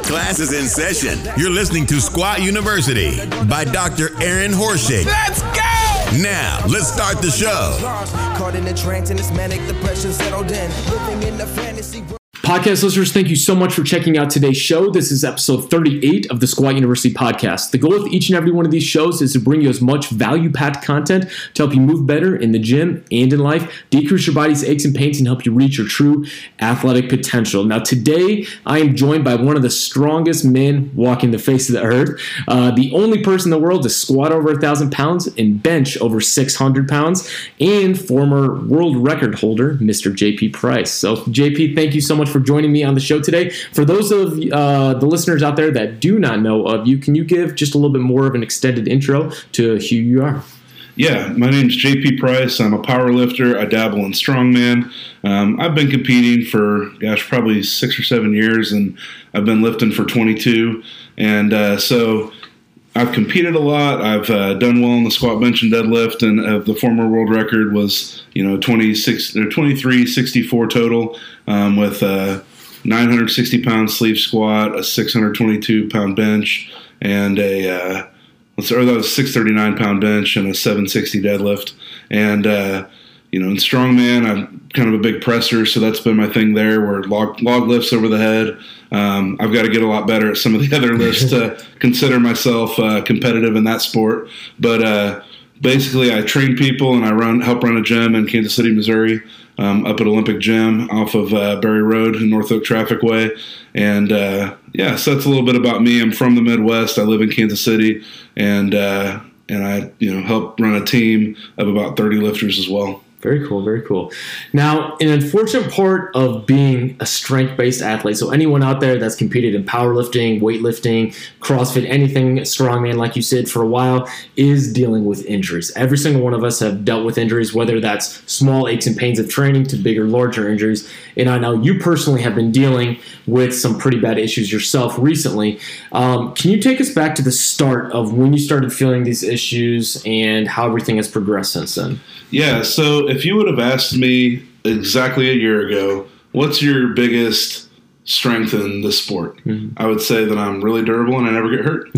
Class is in session. You're listening to Squat University by Dr. Aaron Horschig. Let's go! Now, let's start the show. Caught in a trance and this manic depression settled in. Living in the fantasy world. Podcast listeners, thank you so much for checking out today's show. This is episode 38 of the Squat University podcast. The goal with each and every one of these shows is to bring you as much value-packed content to help you move better in the gym and in life, decrease your body's aches and pains, and help you reach your true athletic potential. Now, today, I am joined by one of the strongest men walking the face of the earth, the only person in the world to squat over 1,000 pounds and bench over 600 pounds, and former world record holder, Mr. JP Price. So, JP, thank you so much for joining me on the show today. For those of the listeners out there that do not know of you, can you give just a little bit more of an extended intro to who you are? Yeah, my name's JP Price. I'm a power lifter. I dabble in strongman. I've been competing for, probably 6 or 7 years, and I've been lifting for 22. And so I've competed a lot. I've done well in the squat, bench, and deadlift, and the former world record was 2364 total, with a 960 pound sleeve squat, a 622 pound bench, and that was 639 pound bench and a 760 deadlift. And in strongman, I'm kind of a big presser, so that's been my thing there, where log lifts over the head. I've got to get a lot better at some of the other lifts to consider myself competitive in that sport. But basically, I train people and I help run a gym in Kansas City, Missouri, up at Olympic Gym off of Berry Road in North Oak Traffic Way. And so that's a little bit about me. I'm from the Midwest. I live in Kansas City, and I help run a team of about 30 lifters as well. Very cool, very cool. Now, an unfortunate part of being a strength-based athlete, so anyone out there that's competed in powerlifting, weightlifting, CrossFit, anything strongman, like you said, for a while, is dealing with injuries. Every single one of us have dealt with injuries, whether that's small aches and pains of training to bigger, larger injuries. And I know you personally have been dealing with some pretty bad issues yourself recently. Can you take us back to the start of when you started feeling these issues and how everything has progressed since then? Yeah, so if you would have asked me exactly a year ago, what's your biggest strength in this sport? Mm-hmm. I would say that I'm really durable and I never get hurt.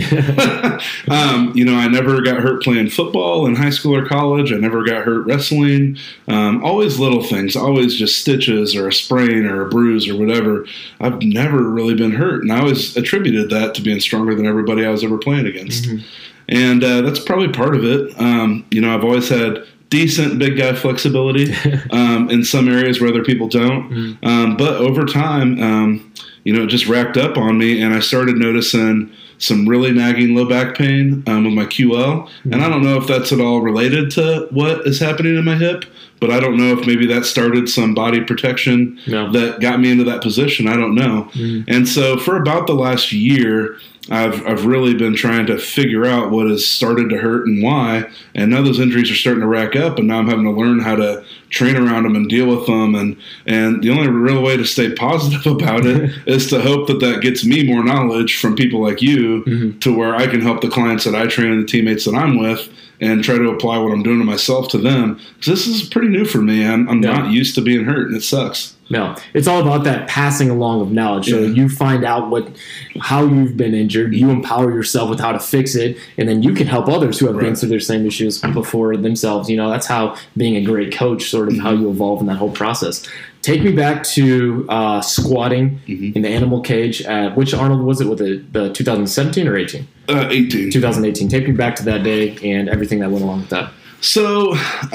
I never got hurt playing football in high school or college. I never got hurt wrestling. Always little things, always just stitches or a sprain or a bruise or whatever. I've never really been hurt, and I always attributed that to being stronger than everybody I was ever playing against. Mm-hmm. And that's probably part of it. I've always had decent big guy flexibility in some areas where other people don't. Mm-hmm. But over time, it just racked up on me, and I started noticing some really nagging low back pain with my QL. Mm-hmm. And I don't know if that's at all related to what is happening in my hip, but I don't know if maybe that started some body protection that got me into that position. I don't know. Mm-hmm. And so for about the last year, I've really been trying to figure out what has started to hurt and why, and now those injuries are starting to rack up, and now I'm having to learn how to train around them and deal with them, and the only real way to stay positive about it is to hope that gets me more knowledge from people like you, mm-hmm. to where I can help the clients that I train and the teammates that I'm with and try to apply what I'm doing to myself to them, because this is pretty new for me. I'm not used to being hurt, and it sucks. No, it's all about that passing along of knowledge. So you find out how you've been injured, you empower yourself with how to fix it, and then you can help others who have been through their same issues before themselves. That's how being a great coach, sort of how you evolve in that whole process. Take me back to squatting in the animal cage. Which Arnold was it? Was it the 2017 or 18? 18. 2018. Take me back to that day and everything that went along with that. So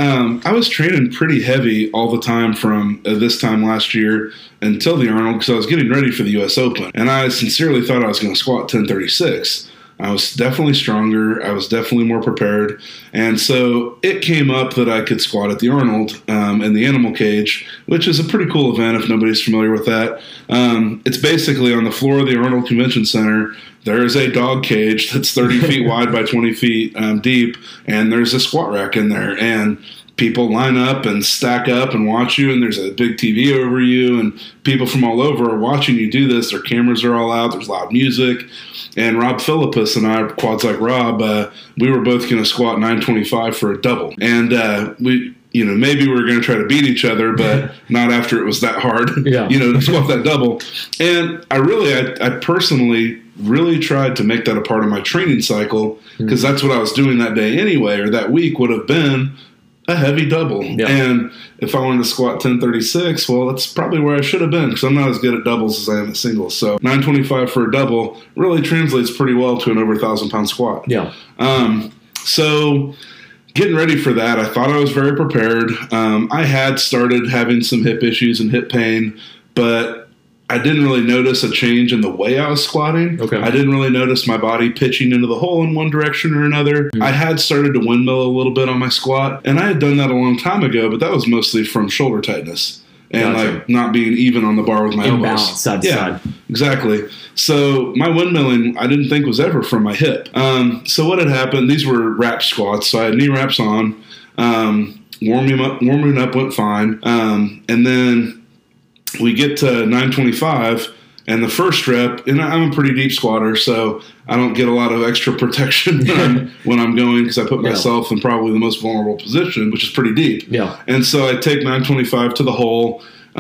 I was training pretty heavy all the time from this time last year until the Arnold, because I was getting ready for the U.S. Open. And I sincerely thought I was going to squat 1036. I was definitely stronger. I was definitely more prepared. And so it came up that I could squat at the Arnold in the animal cage, which is a pretty cool event if nobody's familiar with that. It's basically on the floor of the Arnold Convention Center. There is a dog cage that's 30 feet wide by 20 feet deep, and there's a squat rack in there. And people line up and stack up and watch you, and there's a big TV over you, and people from all over are watching you do this. Their cameras are all out. There's loud music. And Rob Philippus and I, Quads Like Rob, we were both going to squat 925 for a double. And maybe we were going to try to beat each other, but not after it was that hard, Yeah. to squat that double. And I personally really tried to make that a part of my training cycle, because that's what I was doing that day anyway, or that week would have been a heavy double. Yeah. And if I wanted to squat 1036, well, that's probably where I should have been, because I'm not as good at doubles as I am at singles. So 925 for a double really translates pretty well to an over 1,000-pound squat. Yeah. So getting ready for that, I thought I was very prepared. I had started having some hip issues and hip pain, but I didn't really notice a change in the way I was squatting. Okay. I didn't really notice my body pitching into the hole in one direction or another. I had started to windmill a little bit on my squat, and I had done that a long time ago, but that was mostly from shoulder tightness and Gotcha. not being even on the bar with my Imbalance, elbows. side to side. Exactly. So my windmilling, I didn't think was ever from my hip. So what had happened, these were wrap squats, so I had knee wraps on. Warming up went fine. And then we get to 925, and the first rep, and I'm a pretty deep squatter, so I don't get a lot of extra protection when I'm going, because I put myself in probably the most vulnerable position, which is pretty deep. Yeah. And so I take 925 to the hole.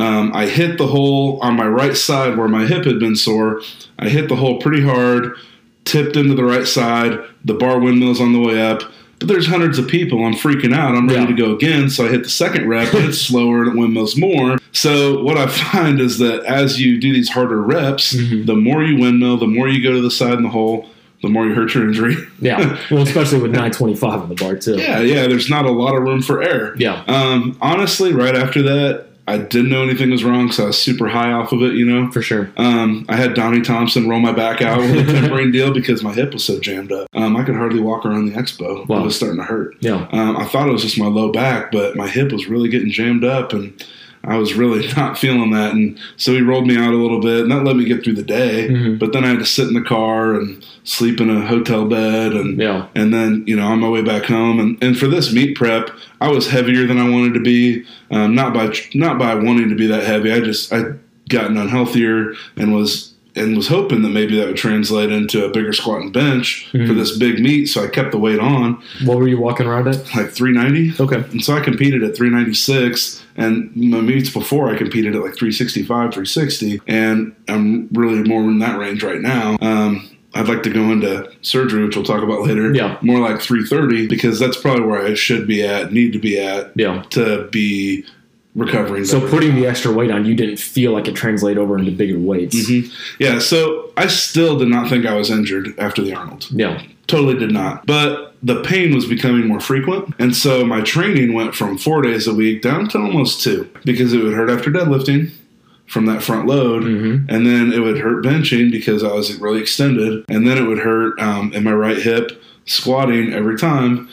I hit the hole on my right side where my hip had been sore. I hit the hole pretty hard, tipped into the right side. The bar windmill's on the way up. But there's hundreds of people. I'm freaking out. I'm ready to go again. So I hit the second rep, and it's slower, and it windmills more. So what I find is that as you do these harder reps, the more you windmill, the more you go to the side in the hole, the more you hurt your injury. Yeah. Well, especially with 925 on the bar, too. Yeah. There's not a lot of room for error. Yeah. Honestly, right after that, I didn't know anything was wrong, so I was super high off of it, For sure. I had Donnie Thompson roll my back out with a tempering deal because my hip was so jammed up. I could hardly walk around the expo. Wow. It was starting to hurt. Yeah. I thought it was just my low back, but my hip was really getting jammed up, and I was really not feeling that. And so he rolled me out a little bit, and that let me get through the day. But then I had to sit in the car and sleep in a hotel bed. And then, on my way back home. And for this meet prep, I was heavier than I wanted to be. Not by wanting to be that heavy. I'd gotten unhealthier and was hoping that maybe that would translate into a bigger squat and bench for this big meet. So I kept the weight on. What were you walking around at? Like 390. Okay. And so I competed at 396, and my meets before I competed at like 365, 360, and I'm really more in that range right now. I'd like to go into surgery, which we'll talk about later. Yeah. More like 330, because that's probably where I should be at, need to be at to be recovering. So better. putting the extra weight on, you didn't feel like it translate over into bigger weights. Yeah, so I still did not think I was injured after the Arnold. Yeah. Totally did not. But the pain was becoming more frequent. And so my training went from 4 days a week down to almost 2, because it would hurt after deadlifting from that front load. And then it would hurt benching because I was really extended. And then it would hurt in my right hip squatting every time.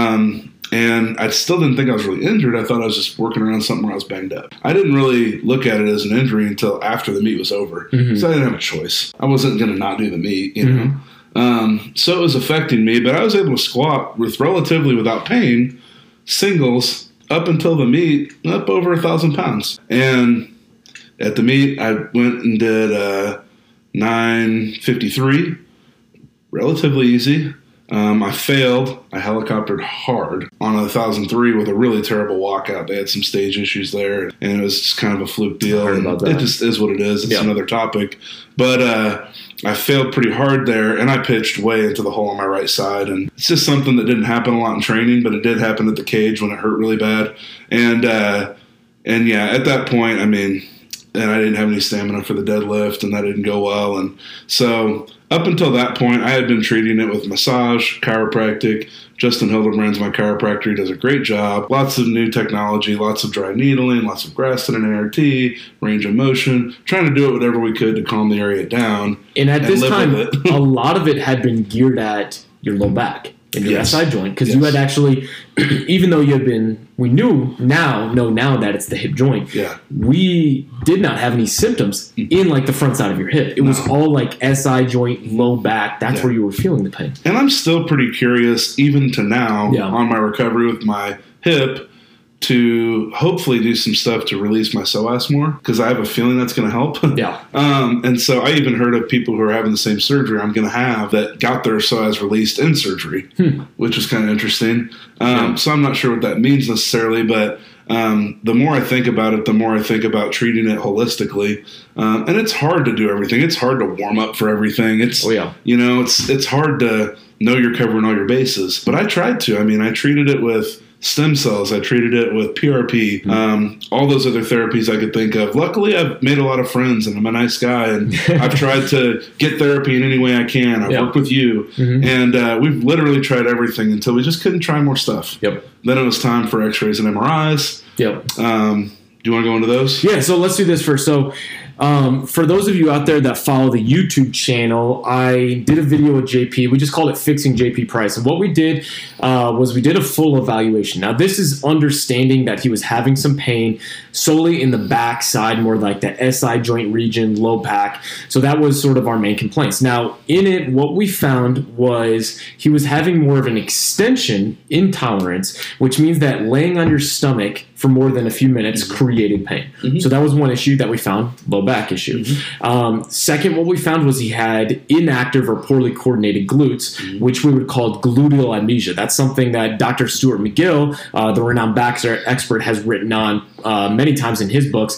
And I still didn't think I was really injured. I thought I was just working around something where I was banged up. I didn't really look at it as an injury until after the meet was over. So I didn't have a choice. I wasn't going to not do the meet, So it was affecting me, but I was able to squat without pain, singles, up until the meet, up over 1,000 pounds. And at the meet, I went and did 953, relatively easy. I failed. I helicoptered hard on 1,003 with a really terrible walkout. They had some stage issues there, and it was just kind of a fluke deal. It just is what it is. It's another topic. But I failed pretty hard there, and I pitched way into the hole on my right side. And it's just something that didn't happen a lot in training, but it did happen at the cage when it hurt really bad. And yeah, at that point, and I didn't have any stamina for the deadlift, and that didn't go well. And so up until that point, I had been treating it with massage, chiropractic. Justin Hildebrand's my chiropractor. He does a great job. Lots of new technology, lots of dry needling, lots of Graston and ART, range of motion, trying to do it whatever we could to calm the area down. And at this time, a lot of it had been geared at your low back and your SI joint, because you had actually, even though we know now that it's the hip joint. Yeah. We did not have any symptoms in like the front side of your hip. It was all like SI joint, low back. That's where you were feeling the pain. And I'm still pretty curious, even to now, on my recovery with my hip, to hopefully do some stuff to release my psoas more, because I have a feeling that's going to help. Yeah. And so I even heard of people who are having the same surgery I'm going to have that got their psoas released in surgery, which is kind of interesting. So I'm not sure what that means necessarily, but the more I think about it, the more I think about treating it holistically. And it's hard to do everything. It's hard to warm up for everything. It's, it's hard to know you're covering all your bases. But I tried to. I mean, I treated it with stem cells. I treated it with PRP, all those other therapies I could think of. Luckily, I've made a lot of friends, and I'm a nice guy, and I've tried to get therapy in any way I can. I've worked with you, and we've literally tried everything until we just couldn't try more stuff. Then it was time for x-rays and MRIs. Do you want to go into those? Yeah, so let's do this first. So for those of you out there that follow the YouTube channel, I did a video with JP. We just called it Fixing JP Price. And what we did was we did a full evaluation. Now, this is understanding that he was having some pain solely in the back side, more like the SI joint region, low back. So that was sort of our main complaints. Now, in it, what we found was he was having more of an extension intolerance, which means that laying on your stomach for more than a few minutes created pain. So that was one issue that we found, low back issue. Second, what we found was he had inactive or poorly coordinated glutes, which we would call gluteal amnesia. That's something that Dr. Stuart McGill, the renowned back expert, has written on many times in his books.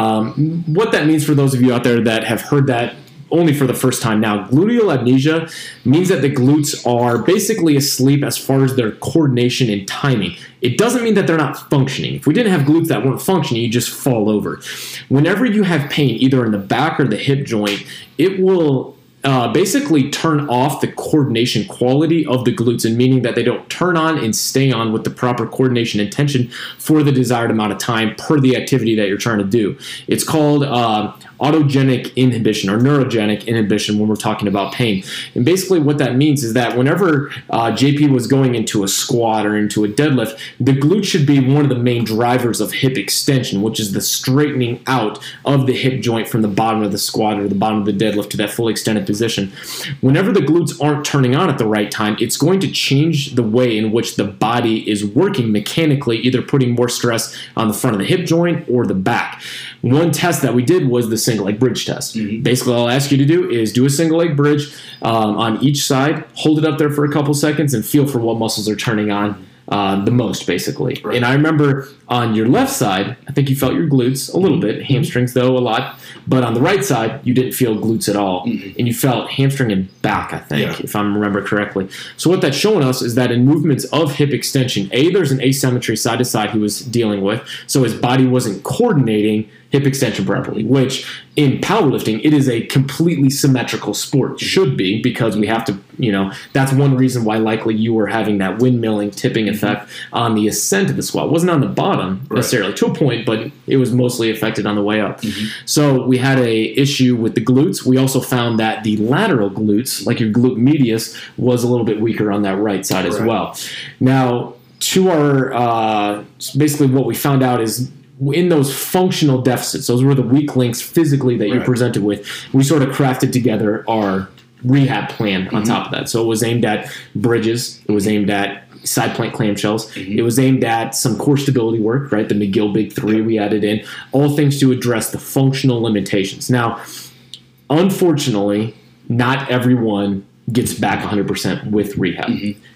What that means for those of you out there that have heard that only for the first time now, gluteal amnesia means that the glutes are basically asleep as far as their coordination and timing. It doesn't mean that they're not functioning. If we didn't have glutes that weren't functioning, you just fall over. Whenever you have pain, either in the back or the hip joint, it will basically turn off the coordination quality of the glutes, and meaning that they don't turn on and stay on with the proper coordination and tension for the desired amount of time per the activity that you're trying to do. It's called autogenic inhibition or neurogenic inhibition when we're talking about pain. And basically what that means is that whenever JP was going into a squat or into a deadlift, the glute should be one of the main drivers of hip extension, which is the straightening out of the hip joint from the bottom of the squat or the bottom of the deadlift to that fully extended position. Whenever the glutes aren't turning on at the right time, it's going to change the way in which the body is working mechanically, either putting more stress on the front of the hip joint or the back. One test that we did was the single leg bridge test. Basically, all I'll ask you to do is do a single leg bridge on each side, hold it up there for a couple seconds, and feel for what muscles are turning on the most, basically. And I remember on your left side, I think you felt your glutes a little bit, hamstrings though a lot, but on the right side, you didn't feel glutes at all, and you felt hamstring and back, I think, if I remember correctly. So what that's showing us is that in movements of hip extension, there's an asymmetry side to side he was dealing with, so his body wasn't coordinating hip extension properly, which in powerlifting, it is a completely symmetrical sport. Should be, because we have to, that's one reason why likely you were having that windmilling tipping effect on the ascent of the squat. It wasn't on the bottom necessarily, to a point, but it was mostly affected on the way up. So we had a issue with the glutes. We also found that the lateral glutes, like your glute medius, was a little bit weaker on that right side as well. Now, to our, basically what we found out is, in those functional deficits, those were the weak links physically that you presented with, we sort of crafted together our rehab plan on top of that. So it was aimed at bridges, it was aimed at side plank clamshells, it was aimed at some core stability work, right? The McGill Big Three we added in, all things to address the functional limitations. Now, unfortunately, not everyone gets back 100% with rehab.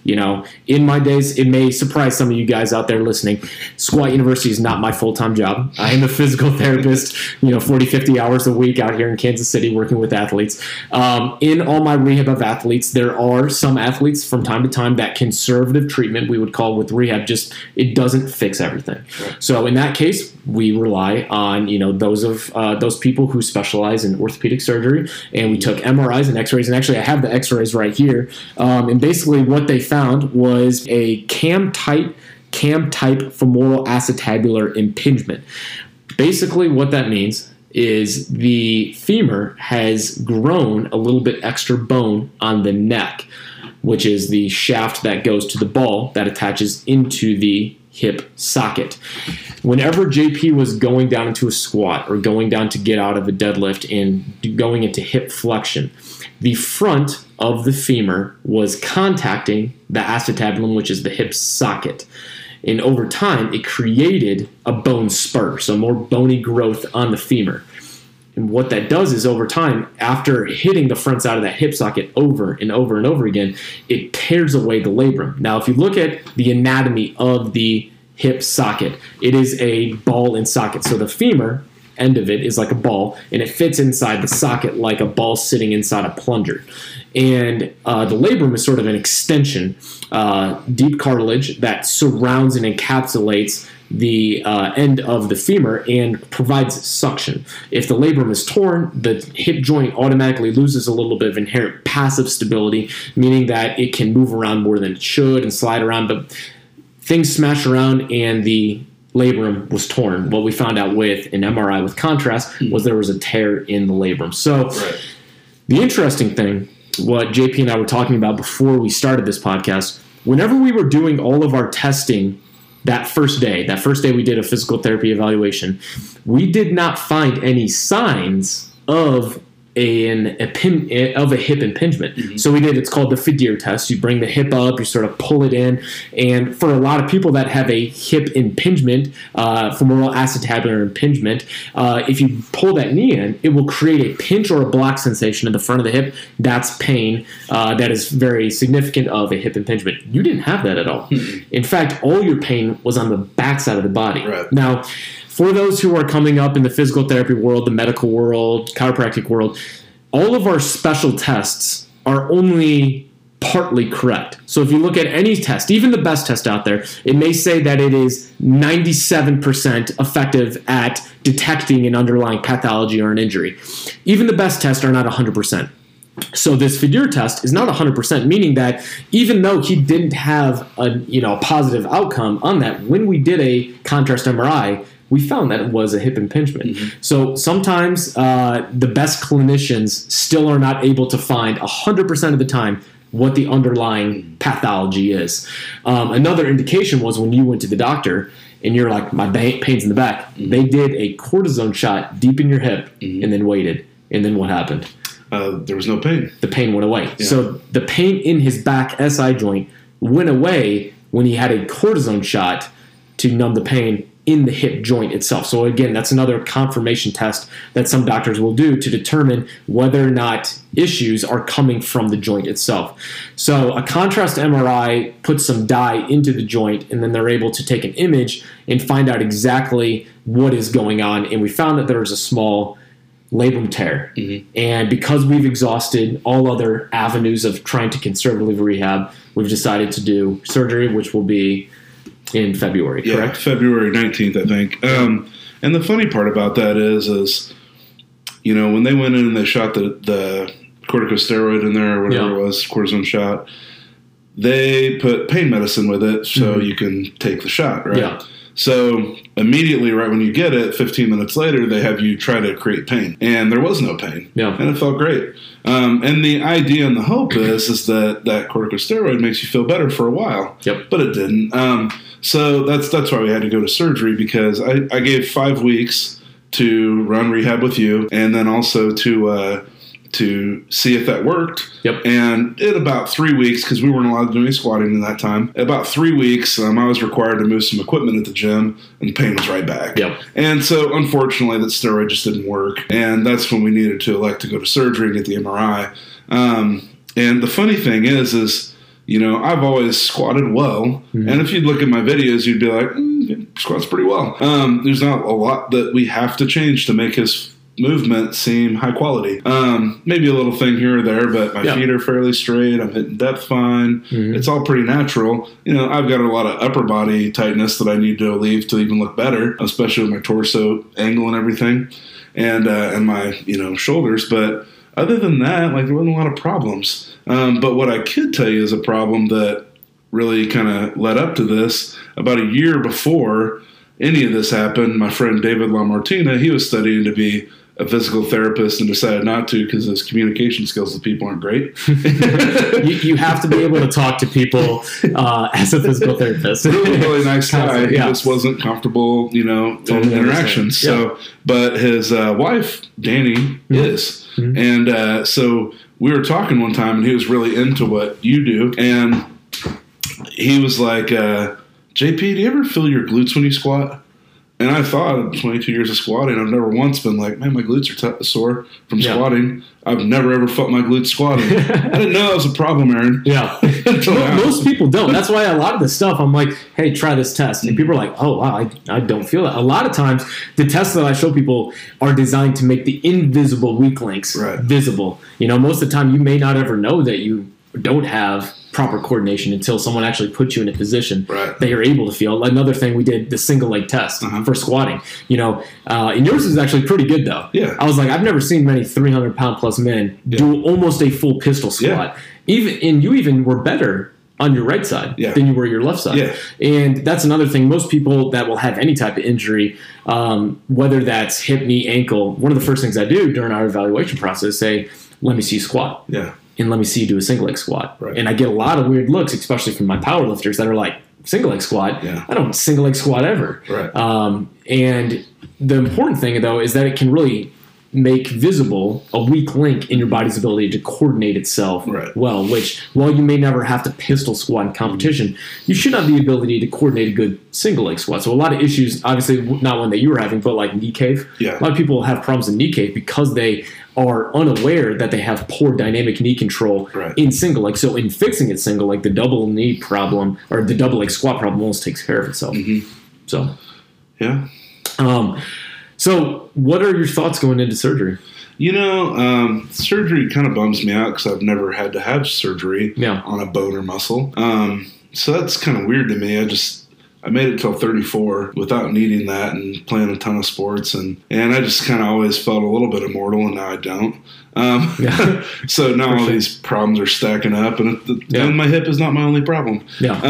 In my days, it may surprise some of you guys out there listening, Squat University is not my full-time job. I am a physical therapist, 40, 50 hours a week out here in Kansas City working with athletes. In all my rehab of athletes, there are some athletes from time to time that conservative treatment we would call with rehab, just it doesn't fix everything. So in that case, we rely on those people who specialize in orthopedic surgery, and we took MRIs and X-rays, and actually I have the X-rays right here. And basically what they found was a cam-type femoral acetabular impingement. Basically what that means is the femur has grown a little bit extra bone on the neck, which is the shaft that goes to the ball that attaches into the hip socket. Whenever JP was going down into a squat or going down to get out of a deadlift and going into hip flexion, the front of the femur was contacting the acetabulum, which is the hip socket. And over time, it created a bone spur, so more bony growth on the femur. And what that does is over time, after hitting the front side of that hip socket over and over and over again, it tears away the labrum. Now, if you look at the anatomy of the hip socket, it is a ball and socket. So the femur end of it is like a ball, and it fits inside the socket like a ball sitting inside a plunger. And the labrum is sort of an extension, deep cartilage that surrounds and encapsulates the end of the femur and provides suction. If the labrum is torn, the hip joint automatically loses a little bit of inherent passive stability, meaning that it can move around more than it should and slide around, but things smash around and the labrum was torn. What we found out with an MRI with contrast was there was a tear in the labrum. So the interesting thing, what JP and I were talking about before we started this podcast, whenever we were doing all of our testing that first day we did a physical therapy evaluation, we did not find any signs of a hip impingement. So we did, it's called the Fadir test. You bring the hip up, you sort of pull it in, and for a lot of people that have a hip impingement, femoral acetabular impingement, if you pull that knee in, it will create a pinch or a block sensation in the front of the hip. That's pain that is very significant of a hip impingement. You didn't have that at all. In fact, all your pain was on the backside of the body. Now, for those who are coming up in the physical therapy world, the medical world, chiropractic world, all of our special tests are only partly correct. So if you look at any test, even the best test out there, it may say that it is 97% effective at detecting an underlying pathology or an injury. Even the best tests are not 100%. So this Fadir test is not 100%, meaning that even though he didn't have a positive outcome on that, when we did a contrast MRI, we found that it was a hip impingement. So sometimes the best clinicians still are not able to find 100% of the time what the underlying pathology is. Another indication was when you went to the doctor and you're like, my pain's in the back. They did a cortisone shot deep in your hip and then waited. And then what happened? There was no pain. The pain went away. Yeah. So the pain in his back SI joint went away when he had a cortisone shot to numb the pain in the hip joint itself. So again, that's another confirmation test that some doctors will do to determine whether or not issues are coming from the joint itself. So a contrast MRI puts some dye into the joint, and then they're able to take an image and find out exactly what is going on. And we found that there was a small labrum tear. And because we've exhausted all other avenues of trying to conservatively rehab, we've decided to do surgery, which will be in February, correct? February 19th, I think. And the funny part about that is when they went in and they shot the corticosteroid in there or whatever it was, cortisone shot, they put pain medicine with it so you can take the shot, right? Yeah. So immediately, right when you get it, 15 minutes later, they have you try to create pain. And there was no pain. Yeah. And it felt great. And the idea and the hope is that corticosteroid makes you feel better for a while. Yep. But it didn't. So that's why we had to go to surgery, because I gave 5 weeks to run rehab with you, and then also to see if that worked. Yep. And in about 3 weeks, because we weren't allowed to do any squatting in that time, about 3 weeks, I was required to move some equipment at the gym, and the pain was right back. Yep. And so, unfortunately, that steroid just didn't work, and that's when we needed to elect to go to surgery and get the MRI. And the funny thing is I've always squatted well, and if you'd look at my videos, you'd be like, squats pretty well. There's not a lot that we have to change to make his movement seem high quality. Maybe a little thing here or there, but my feet are fairly straight. I'm hitting depth fine. It's all pretty natural. I've got a lot of upper body tightness that I need to alleviate to even look better, especially with my torso angle and everything, and my shoulders. But other than that, there wasn't a lot of problems. But what I could tell you is a problem that really kind of led up to this. About a year before any of this happened, my friend David LaMartina, he was studying to be a physical therapist and decided not to because his communication skills with people aren't great. you have to be able to talk to people as a physical therapist. Really nice guy. He just wasn't comfortable, in interactions. So, but his wife, Danny, is. And so we were talking one time, and he was really into what you do. And he was like, JP, do you ever feel your glutes when you squat? And I thought in 22 years of squatting, I've never once been like, man, my glutes are sore from squatting. I've never ever felt my glutes squatting. I didn't know that was a problem, Aaron. Yeah. Most people don't. That's why a lot of the stuff I'm like, hey, try this test. And people are like, oh, wow, I don't feel it. A lot of times the tests that I show people are designed to make the invisible weak links visible. Most of the time you may not ever know that you don't have proper coordination until someone actually puts you in a position that you're able to feel. Another thing we did, the single leg test for squatting. And yours is actually pretty good though. Yeah. I was like, I've never seen many 300-pound plus men do almost a full pistol squat. You even were better on your right side than you were your left side. Yeah. And that's another thing. Most people that will have any type of injury, whether that's hip, knee, ankle, one of the first things I do during our evaluation process is say, let me see you squat. Yeah. And let me see you do a single leg squat. Right. And I get a lot of weird looks, especially from my power lifters that are like, single leg squat? Yeah. I don't single leg squat ever. Right. And the important thing, though, is that it can really make visible a weak link in your body's ability to coordinate itself well, which while you may never have to pistol squat in competition, you should have the ability to coordinate a good single leg squat. So a lot of issues, obviously not one that you were having, but like knee cave. Yeah. A lot of people have problems in knee cave because they are unaware that they have poor dynamic knee control in single leg. So in fixing it single leg, the double knee problem or the double leg squat problem almost takes care of itself. So yeah. So what are your thoughts going into surgery? Surgery kind of bums me out because I've never had to have surgery on a bone or muscle. So that's kind of weird to me. I made it till 34 without needing that and playing a ton of sports. And I just kind of always felt a little bit immortal, and now I don't. So now all these problems are stacking up, and my hip is not my only problem.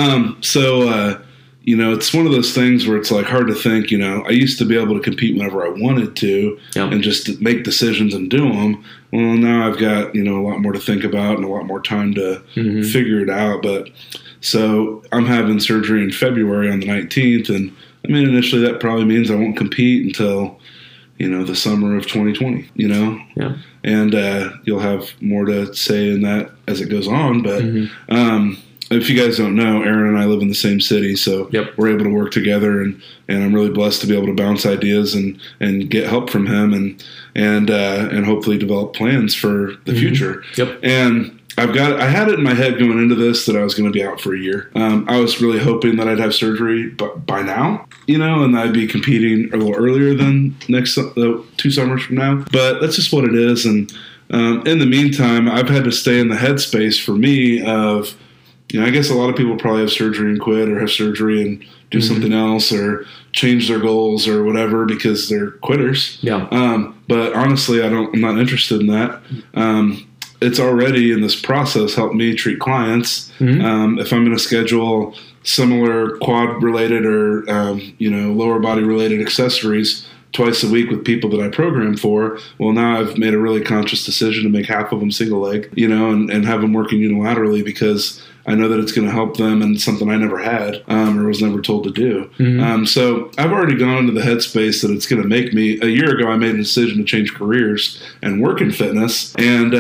It's one of those things where it's like hard to think, I used to be able to compete whenever I wanted to and just make decisions and do them. Well, now I've got, a lot more to think about and a lot more time to figure it out. But so I'm having surgery in February on the 19th. And initially that probably means I won't compete until, the summer of 2020, and you'll have more to say in that as it goes on. But, if you guys don't know, Aaron and I live in the same city, so we're able to work together, and I'm really blessed to be able to bounce ideas and get help from him and hopefully develop plans for the future. And I had it in my head going into this that I was going to be out for a year. I was really hoping that I'd have surgery by now, and I'd be competing a little earlier than 2 summers from now. But that's just what it is. And in the meantime, I've had to stay in the headspace for me of, I guess a lot of people probably have surgery and quit, or have surgery and do something else, or change their goals or whatever because they're quitters. But honestly, I'm not interested in that. It's already in this process helped me treat clients. If I'm going to schedule similar quad related or lower body related accessories twice a week with people that I program for, well, now I've made a really conscious decision to make half of them single leg, and have them working unilaterally because I know that it's going to help them and something I never had or was never told to do. So I've already gone into the headspace that it's going to make me. A year ago, I made a decision to change careers and work in fitness. And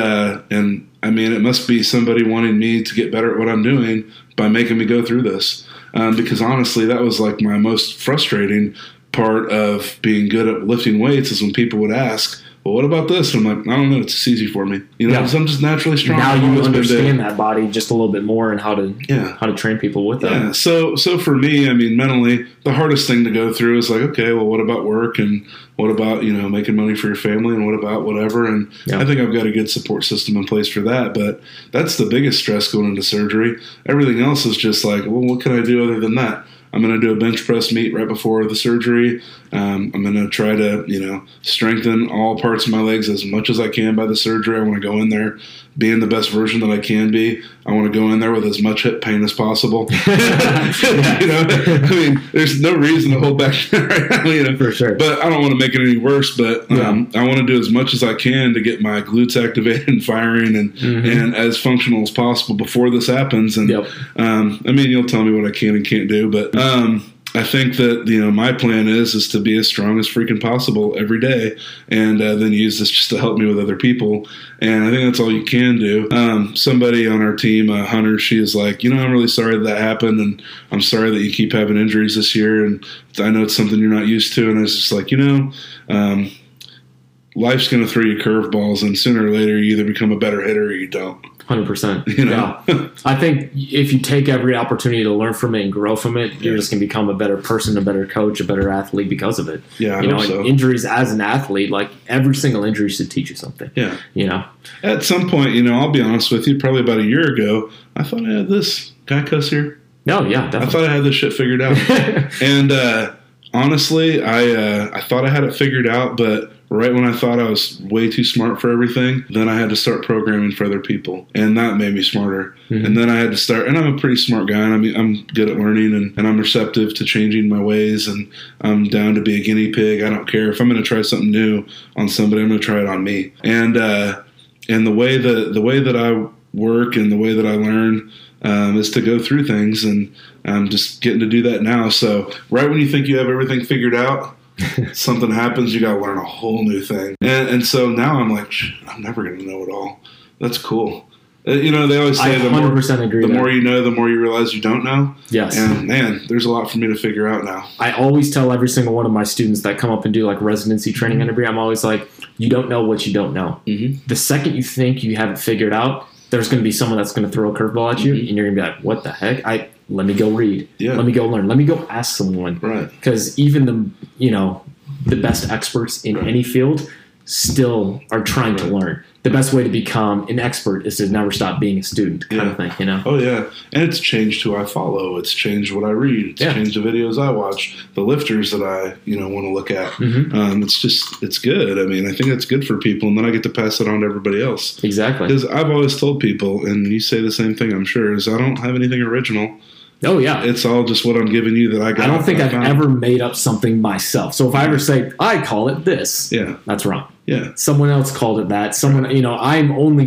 it must be somebody wanting me to get better at what I'm doing by making me go through this. Because honestly, that was like my most frustrating part of being good at lifting weights is when people would ask, well, what about this? And I'm like, I don't know. It's just easy for me. Because I'm just naturally strong. Now you understand that body just a little bit more and how to train people with that. Yeah. So for me, mentally, the hardest thing to go through is like, okay, well, what about work? And what about, making money for your family? And what about whatever? And I think I've got a good support system in place for that. But that's the biggest stress going into surgery. Everything else is just like, well, what can I do other than that? I'm going to do a bench press meet right before the surgery. I'm going to try to, strengthen all parts of my legs as much as I can by the surgery. I want to go in there being the best version that I can be. I want to go in there with as much hip pain as possible. There's no reason to hold back right now, For sure. But I don't want to make it any worse. But I want to do as much as I can to get my glutes activated and firing and as functional as possible before this happens. And you'll tell me what I can and can't do. But I think that, my plan is to be as strong as freaking possible every day, and then use this just to help me with other people. And I think that's all you can do. Somebody on our team, Hunter, she is like, I'm really sorry that happened, and I'm sorry that you keep having injuries this year, and I know it's something you're not used to. And I was just like, life's going to throw you curveballs, and sooner or later you either become a better hitter or you don't. 100%. Yeah. I think if you take every opportunity to learn from it and grow from it, you're just going to become a better person, a better coach, a better athlete because of it. Yeah, I hope so. Injuries as an athlete, like every single injury should teach you something. Yeah. At some point, I'll be honest with you, probably about a year ago, I thought I had this. Can I cuss here? No, yeah, definitely. I thought I had this shit figured out. And honestly, I thought I had it figured out, but right when I thought I was way too smart for everything, then I had to start programming for other people, and that made me smarter. Mm-hmm. And then I had to start, and I'm a pretty smart guy, and I'm good at learning, and I'm receptive to changing my ways, and I'm down to be a guinea pig. I don't care. If I'm going to try something new on somebody, I'm going to try it on me. And the way that I work and the way that I learn is to go through things, and I'm just getting to do that now. So right when you think you have everything figured out, something happens, you got to learn a whole new thing. And so now I'm like, I'm never going to know it all. That's cool. They always say the more you know, the more you realize you don't know. Yes. And man, there's a lot for me to figure out now. I always tell every single one of my students that come up and do like residency training interview, I'm always like, you don't know what you don't know. Mm-hmm. The second you think you have it figured out, there's going to be someone that's going to throw a curveball at you, and you're going to be like, what the heck? Let me go read. Yeah. Let me go learn. Let me go ask someone. Right. Because even the best experts in any field still are trying to learn. The best way to become an expert is to never stop being a student, kind of thing, Oh, yeah. And it's changed who I follow. It's changed what I read. It's changed the videos I watch, the lifters that I, want to look at. Mm-hmm. It's good. I mean, I think it's good for people, and then I get to pass it on to everybody else. Exactly. Because I've always told people, and you say the same thing, I'm sure, is I don't have anything original. Oh, yeah. It's all just what I'm giving you that I got. I don't think I've ever made up something myself. So if I ever say, I call it this, that's wrong. Yeah. Someone else called it that. Someone, I'm only,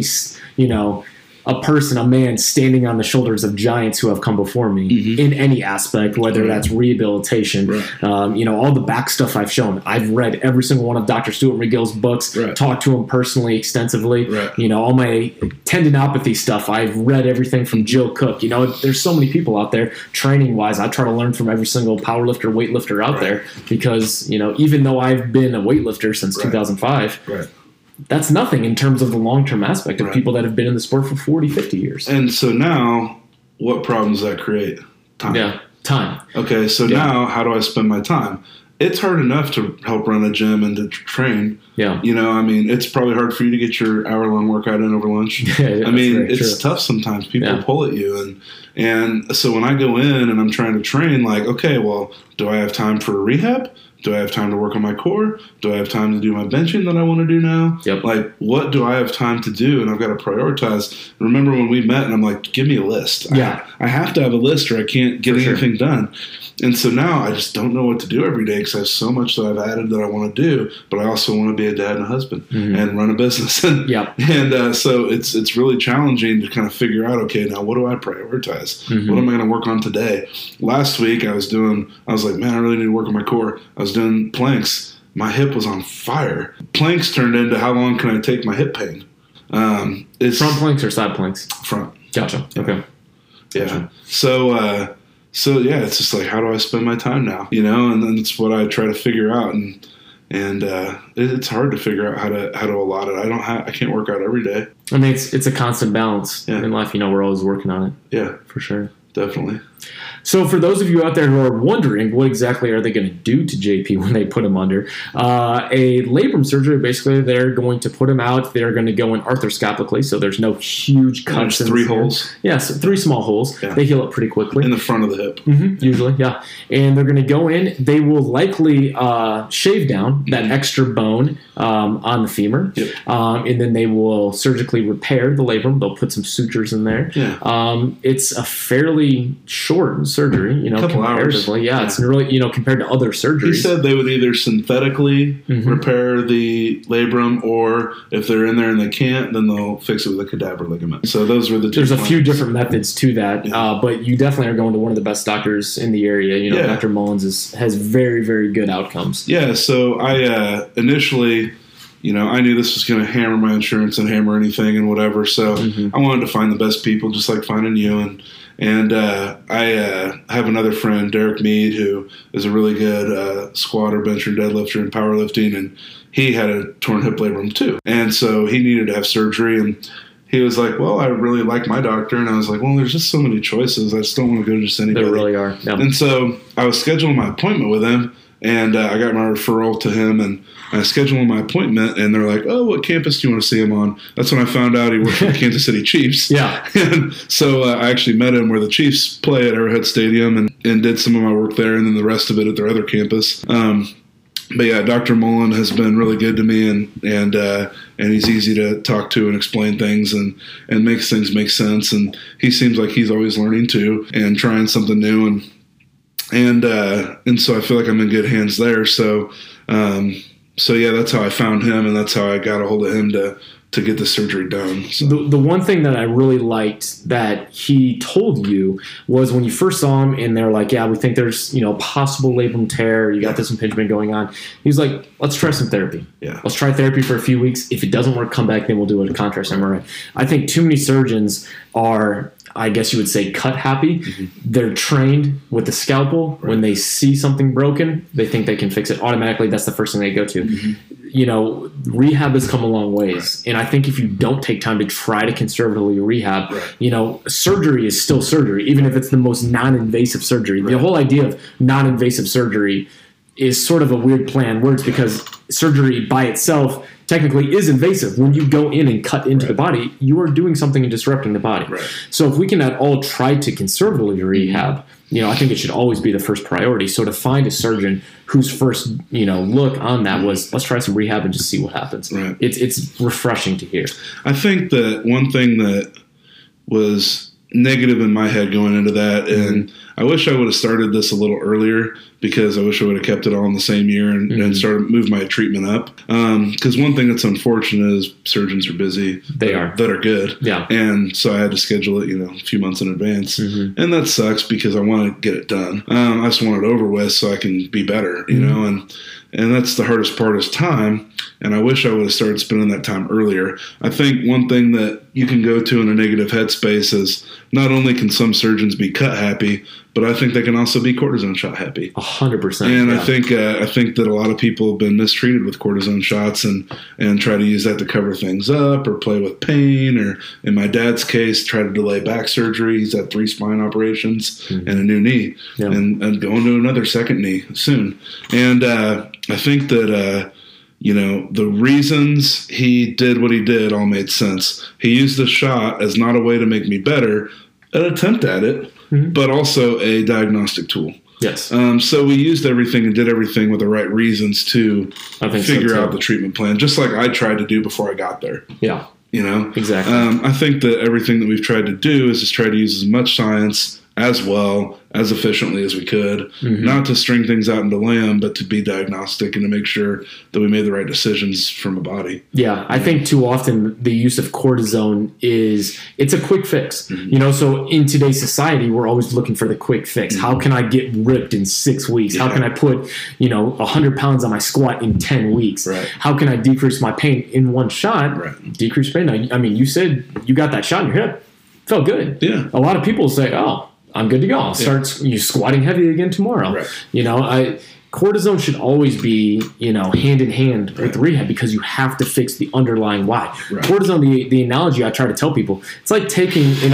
a person, a man standing on the shoulders of giants who have come before me in any aspect, whether that's rehabilitation, all the back stuff I've shown. I've read every single one of Dr. Stuart McGill's books, talked to him personally extensively. All my tendinopathy stuff, I've read everything from Jill Cook. There's so many people out there training-wise. I try to learn from every single powerlifter, weightlifter out there because, even though I've been a weightlifter since 2005, that's nothing in terms of the long-term aspect of people that have been in the sport for 40, 50 years. And so now, what problems does that create? Time. Yeah, time. Okay, so now how do I spend my time? It's hard enough to help run a gym and to train. Yeah. It's probably hard for you to get your hour-long workout in over lunch. It's tough sometimes. People pull at you. And so when I go in and I'm trying to train, like, okay, well, do I have time for rehab? Do I have time to work on my core? Do I have time to do my benching that I want to do now? Yep. Like, what do I have time to do? And I've got to prioritize. Remember when we met and I'm like, give me a list. Yeah. I have to have a list or I can't get anything done. And so now I just don't know what to do every day because I have so much that I've added that I want to do, but I also want to be a dad and a husband and run a business. And so it's really challenging to kind of figure out, okay, now what do I prioritize? What am I going to work on today? Last week I was like, man, I really need to work on my core. I was doing planks. My hip was on fire. Planks turned into how long can I take my hip pain? It's front planks or side planks? Front. Gotcha. Okay. Yeah. Gotcha. So it's just like, how do I spend my time now? And then it's what I try to figure out, and it's hard to figure out how to allot it. I can't work out every day. I mean, it's a constant balance in life. We're always working on it. Yeah, for sure, definitely. So for those of you out there who are wondering what exactly are they going to do to JP when they put him under, a labrum surgery, basically they're going to put him out. They're going to go in arthroscopically, so there's no huge cuts. There's 3 holes. Yes, 3 small holes. Yeah. They heal up pretty quickly. In the front of the hip. Usually, yeah. And they're going to go in. They will likely shave down that extra bone on the femur. Yep. And then they will surgically repair the labrum. They'll put some sutures in there. Yeah. It's a fairly relatively short surgery, Couple comparatively. hours. Yeah, it's really, compared to other surgeries. He said they would either synthetically repair the labrum, or if they're in there and they can't, then they'll fix it with a cadaver ligament. So those were the two There's a plans. few different methods to that, but you definitely are going to one of the best doctors in the area. Dr. Mullins has very, very good outcomes. Yeah, so I initially, I knew this was going to hammer my insurance and hammer anything and whatever. So I wanted to find the best people, just like finding you. And I have another friend, Derek Mead, who is a really good squatter, bencher, deadlifter, and powerlifting. And he had a torn hip labrum too. And so he needed to have surgery. And he was like, well, I really like my doctor. And I was like, well, there's just so many choices. I just don't want to go to just anybody. There really are. Yeah. And so I was scheduling my appointment with him. And I got my referral to him, and I scheduled my appointment, and they're like, oh, what campus do you want to see him on? That's when I found out he worked for the Kansas City Chiefs. Yeah. And so I actually met him where the Chiefs play at Arrowhead Stadium and did some of my work there, and then the rest of it at their other campus. But yeah, Dr. Mullen has been really good to me, and he's easy to talk to and explain things and makes things make sense. And he seems like he's always learning too and trying something new. And so I feel like I'm in good hands there. So yeah, that's how I found him, and that's how I got a hold of him to get the surgery done. So. The one thing that I really liked that he told you was when you first saw him and they're like, yeah, we think there's, possible labrum tear. You got this impingement going on. He was like, let's try some therapy. Yeah. Let's try therapy for a few weeks. If it doesn't work, come back, then we'll do a contrast MRI. I think too many surgeons are, I guess you would say, cut happy. They're trained with the scalpel. Right. When they see something broken, they think they can fix it automatically. That's the first thing they go to. Rehab has come a long ways. Right. And I think if you don't take time to try to conservatively rehab, surgery is still surgery, even if it's the most non-invasive surgery. Right. The whole idea of non-invasive surgery is sort of a weird play on words, because surgery by itself technically is invasive. When you go in and cut into the body, you are doing something and disrupting the body. Right. So if we can at all try to conservatively rehab, I think it should always be the first priority. So to find a surgeon whose first, look on that was, let's try some rehab and just see what happens. Right. It's refreshing to hear. I think that one thing that was negative in my head going into that, and I wish I would have started this a little earlier, because I wish I would have kept it all in the same year and started move my treatment up. Because one thing that's unfortunate is surgeons are busy. They are. That are good. Yeah. And so I had to schedule it, a few months in advance. And that sucks, because I want to get it done. I just want it over with so I can be better, and that's the hardest part is time. And I wish I would have started spending that time earlier. I think one thing that you can go to in a negative headspace is not only can some surgeons be cut happy, but I think they can also be cortisone shot happy. 100%. And I think that a lot of people have been mistreated with cortisone shots and try to use that to cover things up or play with pain, or in my dad's case, try to delay back surgery. He's had 3 spine operations and a new knee, and going to another second knee soon. And I think that the reasons he did what he did all made sense. He used the shot as not a way to make me better, an attempt at it, but also a diagnostic tool. Yes. So we used everything and did everything with the right reasons to figure out the treatment plan, just like I tried to do before I got there. Yeah. Exactly. I think that everything that we've tried to do is just try to use as much science as well, as efficiently as we could, not to string things out and delay them, but to be diagnostic and to make sure that we made the right decisions from a body. Yeah, I think too often the use of cortisone it's a quick fix. So in today's society, we're always looking for the quick fix. How can I get ripped in 6 weeks? How can I put, 100 pounds on my squat in 10 weeks? Right. How can I decrease my pain in one shot? Right. Decrease pain. I mean, you said you got that shot in your hip. Felt good. Yeah. A lot of people say, oh, I'm good to go. I'll start squatting heavy again tomorrow. Right. Cortisone should always be, hand in hand with rehab, because you have to fix the underlying why. Right. Cortisone, the analogy I try to tell people, it's like taking an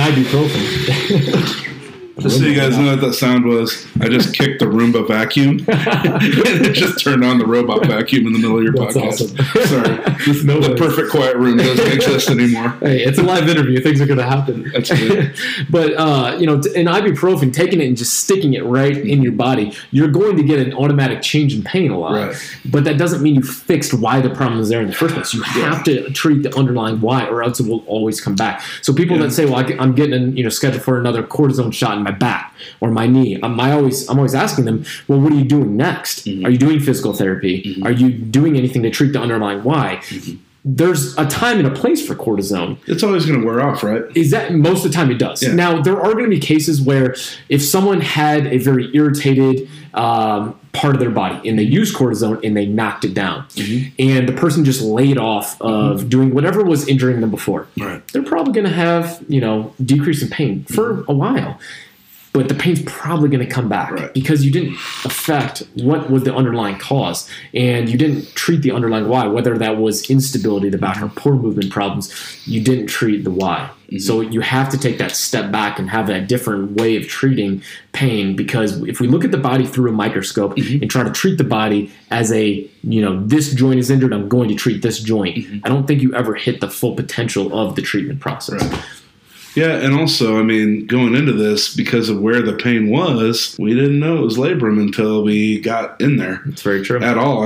ibuprofen. Just so you guys know what that sound was, I just kicked the Roomba vacuum, and it just turned on the robot vacuum in the middle of your podcast. Awesome. Sorry. The perfect quiet room doesn't exist anymore. Hey, it's a live interview. Things are going to happen. That's good. But, an ibuprofen, taking it and just sticking it right in your body, you're going to get an automatic change in pain a lot. Right. But that doesn't mean you fixed why the problem is there in the first place. You have to treat the underlying why, or else it will always come back. So people that say, well, I'm getting scheduled for another cortisone shot in my my back or my knee, I'm always asking them, well, what are you doing next? Are you doing physical therapy? Are you doing anything to treat the underlying why? There's a time and a place for cortisone. It's always going to wear off, right? Is that most of the time it does. Yeah. Now, there are going to be cases where if someone had a very irritated part of their body and they used cortisone and they knocked it down and the person just laid off of doing whatever was injuring them before, Right. they're probably going to have, decrease in pain for a while. But the pain's probably going to come back because you didn't affect what was the underlying cause, and you didn't treat the underlying why, whether that was instability of the back or poor movement problems. You didn't treat the why. So you have to take that step back and have that different way of treating pain, because if we look at the body through a microscope and try to treat the body as this joint is injured, I'm going to treat this joint. I don't think you ever hit the full potential of the treatment process. Right. Yeah, and also, going into this, because of where the pain was, we didn't know it was labrum until we got in there. It's very true. At all.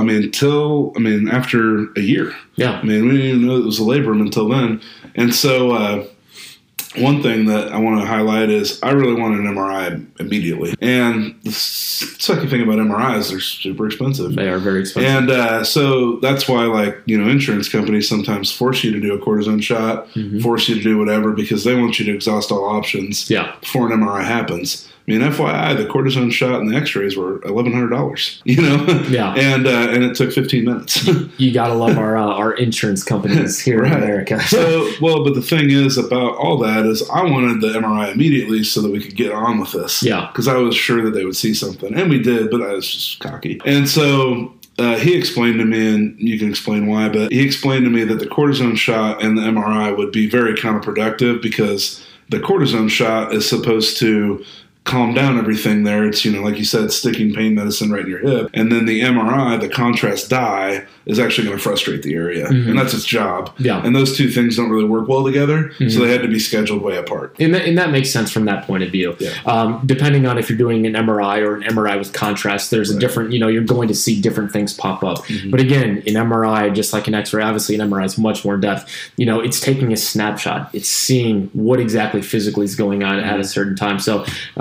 After a year. Yeah. We didn't even know it was a labrum until then. And so, one thing that I want to highlight is I really want an MRI immediately. And the sucky thing about MRIs, they're super expensive. They are very expensive. And so that's why, insurance companies sometimes force you to do a cortisone shot, force you to do whatever, because they want you to exhaust all options before an MRI happens. FYI, the cortisone shot and the X-rays were $1,100. Yeah. And it took 15 minutes. You gotta love our insurance companies here in America. But the thing is about all that is I wanted the MRI immediately so that we could get on with this. Yeah. Because I was sure that they would see something, and we did, but I was just cocky. And so he explained to me, and you can explain why, but he explained to me that the cortisone shot and the MRI would be very counterproductive, because the cortisone shot is supposed to calm down everything there. It's, like you said, sticking pain medicine right in your hip. And then the MRI, the contrast dye, is actually going to frustrate the area. And that's its job. Yeah. And those two things don't really work well together. So they had to be scheduled way apart. And that makes sense from that point of view. Yeah. Depending on if you're doing an MRI or an MRI with contrast, there's a different, you're going to see different things pop up. But again, an MRI, just like an X-ray, obviously an MRI is much more in depth. It's taking a snapshot. It's seeing what exactly physically is going on at a certain time. So,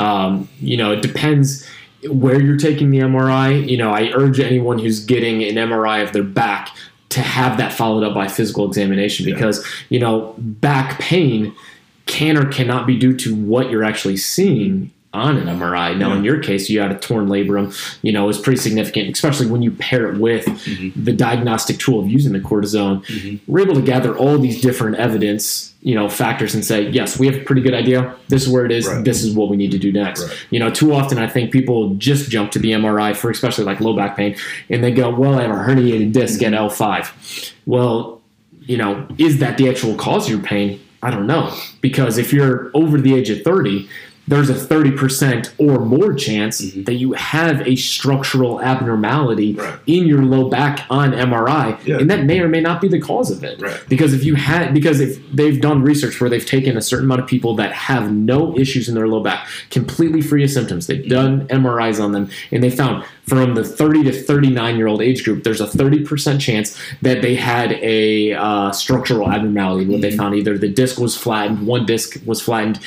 it depends where you're taking the MRI. I urge anyone who's getting an MRI of their back to have that followed up by physical examination, because, back pain can or cannot be due to what you're actually seeing on an MRI. Now, in your case, you had a torn labrum, it was pretty significant, especially when you pair it with the diagnostic tool of using the cortisone. We're able to gather all these different evidence, factors and say, yes, we have a pretty good idea. This is where it is. This is what we need to do next. Too often I think people just jump to the MRI for especially like low back pain, and they go, well, I have a herniated disc at L5. Well, is that the actual cause of your pain? I don't know. Because if you're over the age of 30, there's a 30% or more chance that you have a structural abnormality in your low back on MRI, and that may or may not be the cause of it. Because if they've done research where they've taken a certain amount of people that have no issues in their low back, completely free of symptoms, they've done MRIs on them, and they found from the 30 to 39-year-old age group, there's a 30% chance that they had a structural abnormality. What they found, either the disc was flattened, one disc was flattened,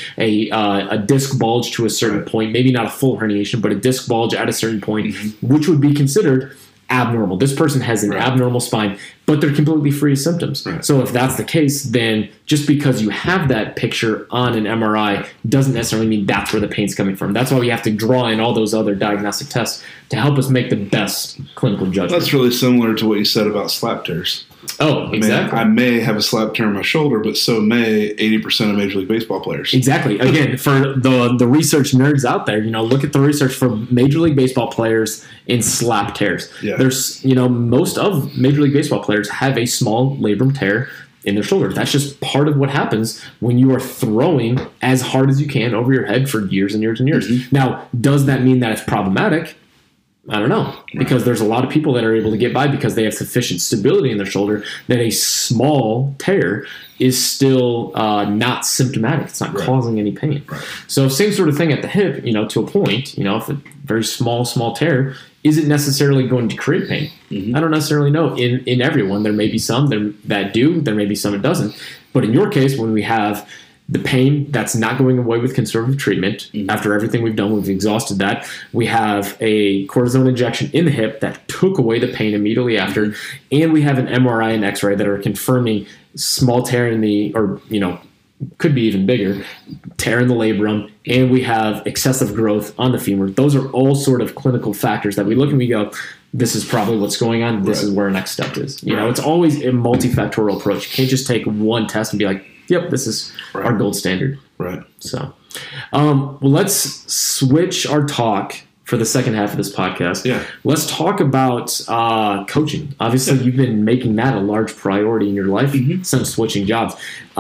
a disc bulge to a certain point, maybe not a full herniation, but a disc bulge at a certain point, which would be considered abnormal. This person has an abnormal spine, but they're completely free of symptoms. So if that's the case, then just because you have that picture on an MRI doesn't necessarily mean that's where the pain's coming from. That's why we have to draw in all those other diagnostic tests to help us make the best clinical judgment. That's really similar to what you said about slap tears. Oh, exactly. I may have a slap tear in my shoulder, but so may 80% of Major League Baseball players. Exactly. Again, for the research nerds out there, look at the research for Major League Baseball players in slap tears. There's, most of Major League Baseball players have a small labrum tear in their shoulder. That's just part of what happens when you are throwing as hard as you can over your head for years and years and years. Now, does that mean that it's problematic? I don't know, because there's a lot of people that are able to get by because they have sufficient stability in their shoulder that a small tear is still not symptomatic. It's not causing any pain. So same sort of thing at the hip, to a point, if a very small tear isn't necessarily going to create pain. I don't necessarily know. In everyone, there may be some that do, there may be some that doesn't. But in your case, when we have the pain that's not going away with conservative treatment. After everything we've done, we've exhausted that. We have a cortisone injection in the hip that took away the pain immediately after. And we have an MRI and X-ray that are confirming small tear in the, or, could be even bigger, tear in the labrum. And we have excessive growth on the femur. Those are all sort of clinical factors that we look and we go, this is probably what's going on. This is where our next step is. It's always a multifactorial approach. You can't just take one test and be like, yep, this is our gold standard. Right. So, well, let's switch our talk for the second half of this podcast. Yeah. Let's talk about coaching. Obviously, you've been making that a large priority in your life since switching jobs.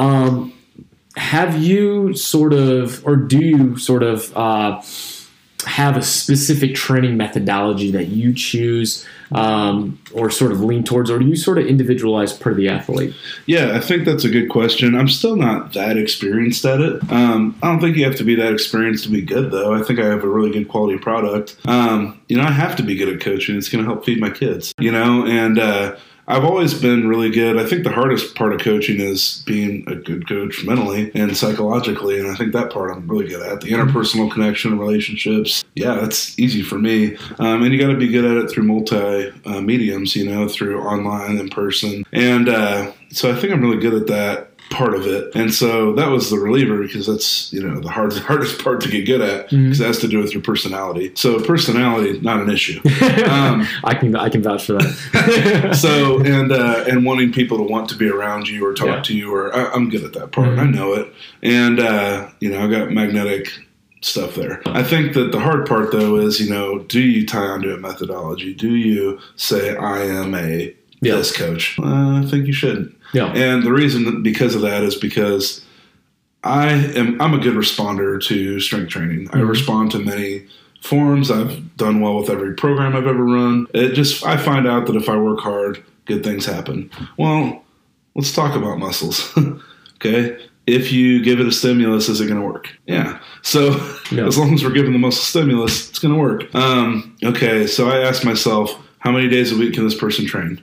Have you sort of, or do you sort of have a specific training methodology that you choose or sort of lean towards, or do you sort of individualize per the athlete? Yeah, I think that's a good question. I'm still not that experienced at it. I don't think you have to be that experienced to be good, though. I think I have a really good quality product. I have to be good at coaching. It's going to help feed my kids, and I've always been really good. I think the hardest part of coaching is being a good coach mentally and psychologically, and I think that part I'm really good at. The interpersonal connection, relationships, that's easy for me. And you got to be good at it through mediums, through online, in person. And so I think I'm really good at that part of it. And so that was the reliever, because that's, the hardest part to get good at, because it has to do with your personality. So personality, not an issue. I can vouch for that. So, and wanting people to want to be around you or talk to you, or I'm good at that part. I know it. And, I got magnetic stuff there. I think that the hard part, though, is, do you tie onto a methodology? Do you say, I am a this coach? I think you should. Yeah. And the reason because of that is because I'm a good responder to strength training. I respond to many forms. I've done well with every program I've ever run. I find out that if I work hard, good things happen. Well, let's talk about muscles. Okay. If you give it a stimulus, is it going to work? Yeah. So as long as we're giving the muscle stimulus, it's going to work. Okay. So I asked myself, how many days a week can this person train?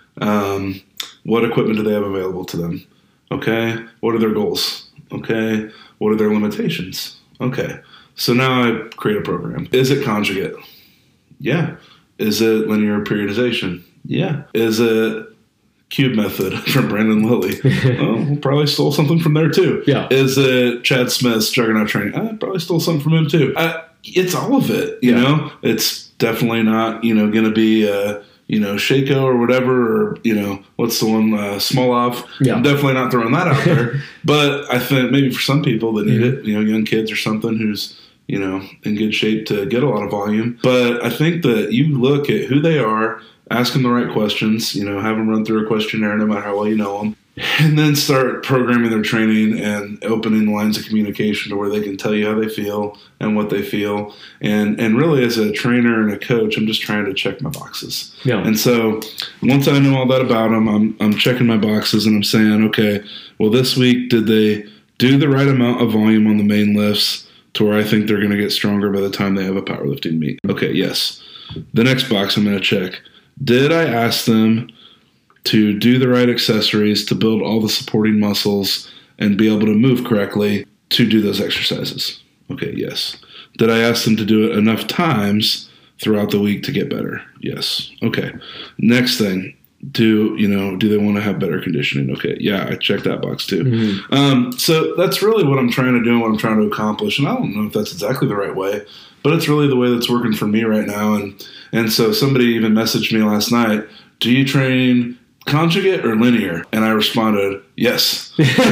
What equipment do they have available to them? Okay. What are their goals? Okay. What are their limitations? Okay. So now I create a program. Is it conjugate? Yeah. Is it linear periodization? Yeah. Is it cube method from Brandon Lilly? Well, we probably stole something from there too. Yeah. Is it Chad Smith's juggernaut training? I probably stole something from him too. It's all of it, you know? It's definitely not, going to be Shaco or whatever, or, what's the one, Smolov. Yeah. I'm definitely not throwing that out there. But I think maybe for some people that need it, young kids or something who's, in good shape to get a lot of volume. But I think that you look at who they are, ask them the right questions, have them run through a questionnaire no matter how well you know them, and then start programming their training and opening lines of communication to where they can tell you how they feel and what they feel. And really, as a trainer and a coach, I'm just trying to check my boxes. Yeah. And so once I know all that about them, I'm checking my boxes and I'm saying, okay, well, this week, did they do the right amount of volume on the main lifts to where I think they're going to get stronger by the time they have a powerlifting meet? Okay, yes. The next box I'm going to check. Did I ask them to do the right accessories to build all the supporting muscles and be able to move correctly to do those exercises? Okay, yes. Did I ask them to do it enough times throughout the week to get better? Yes. Okay. Next thing, do they want to have better conditioning? Okay, yeah, I checked that box too. Mm-hmm. So that's really what I'm trying to do and what I'm trying to accomplish. And I don't know if that's exactly the right way, but it's really the way that's working for me right now. And so somebody even messaged me last night, do you train conjugate or linear? And I responded, yes.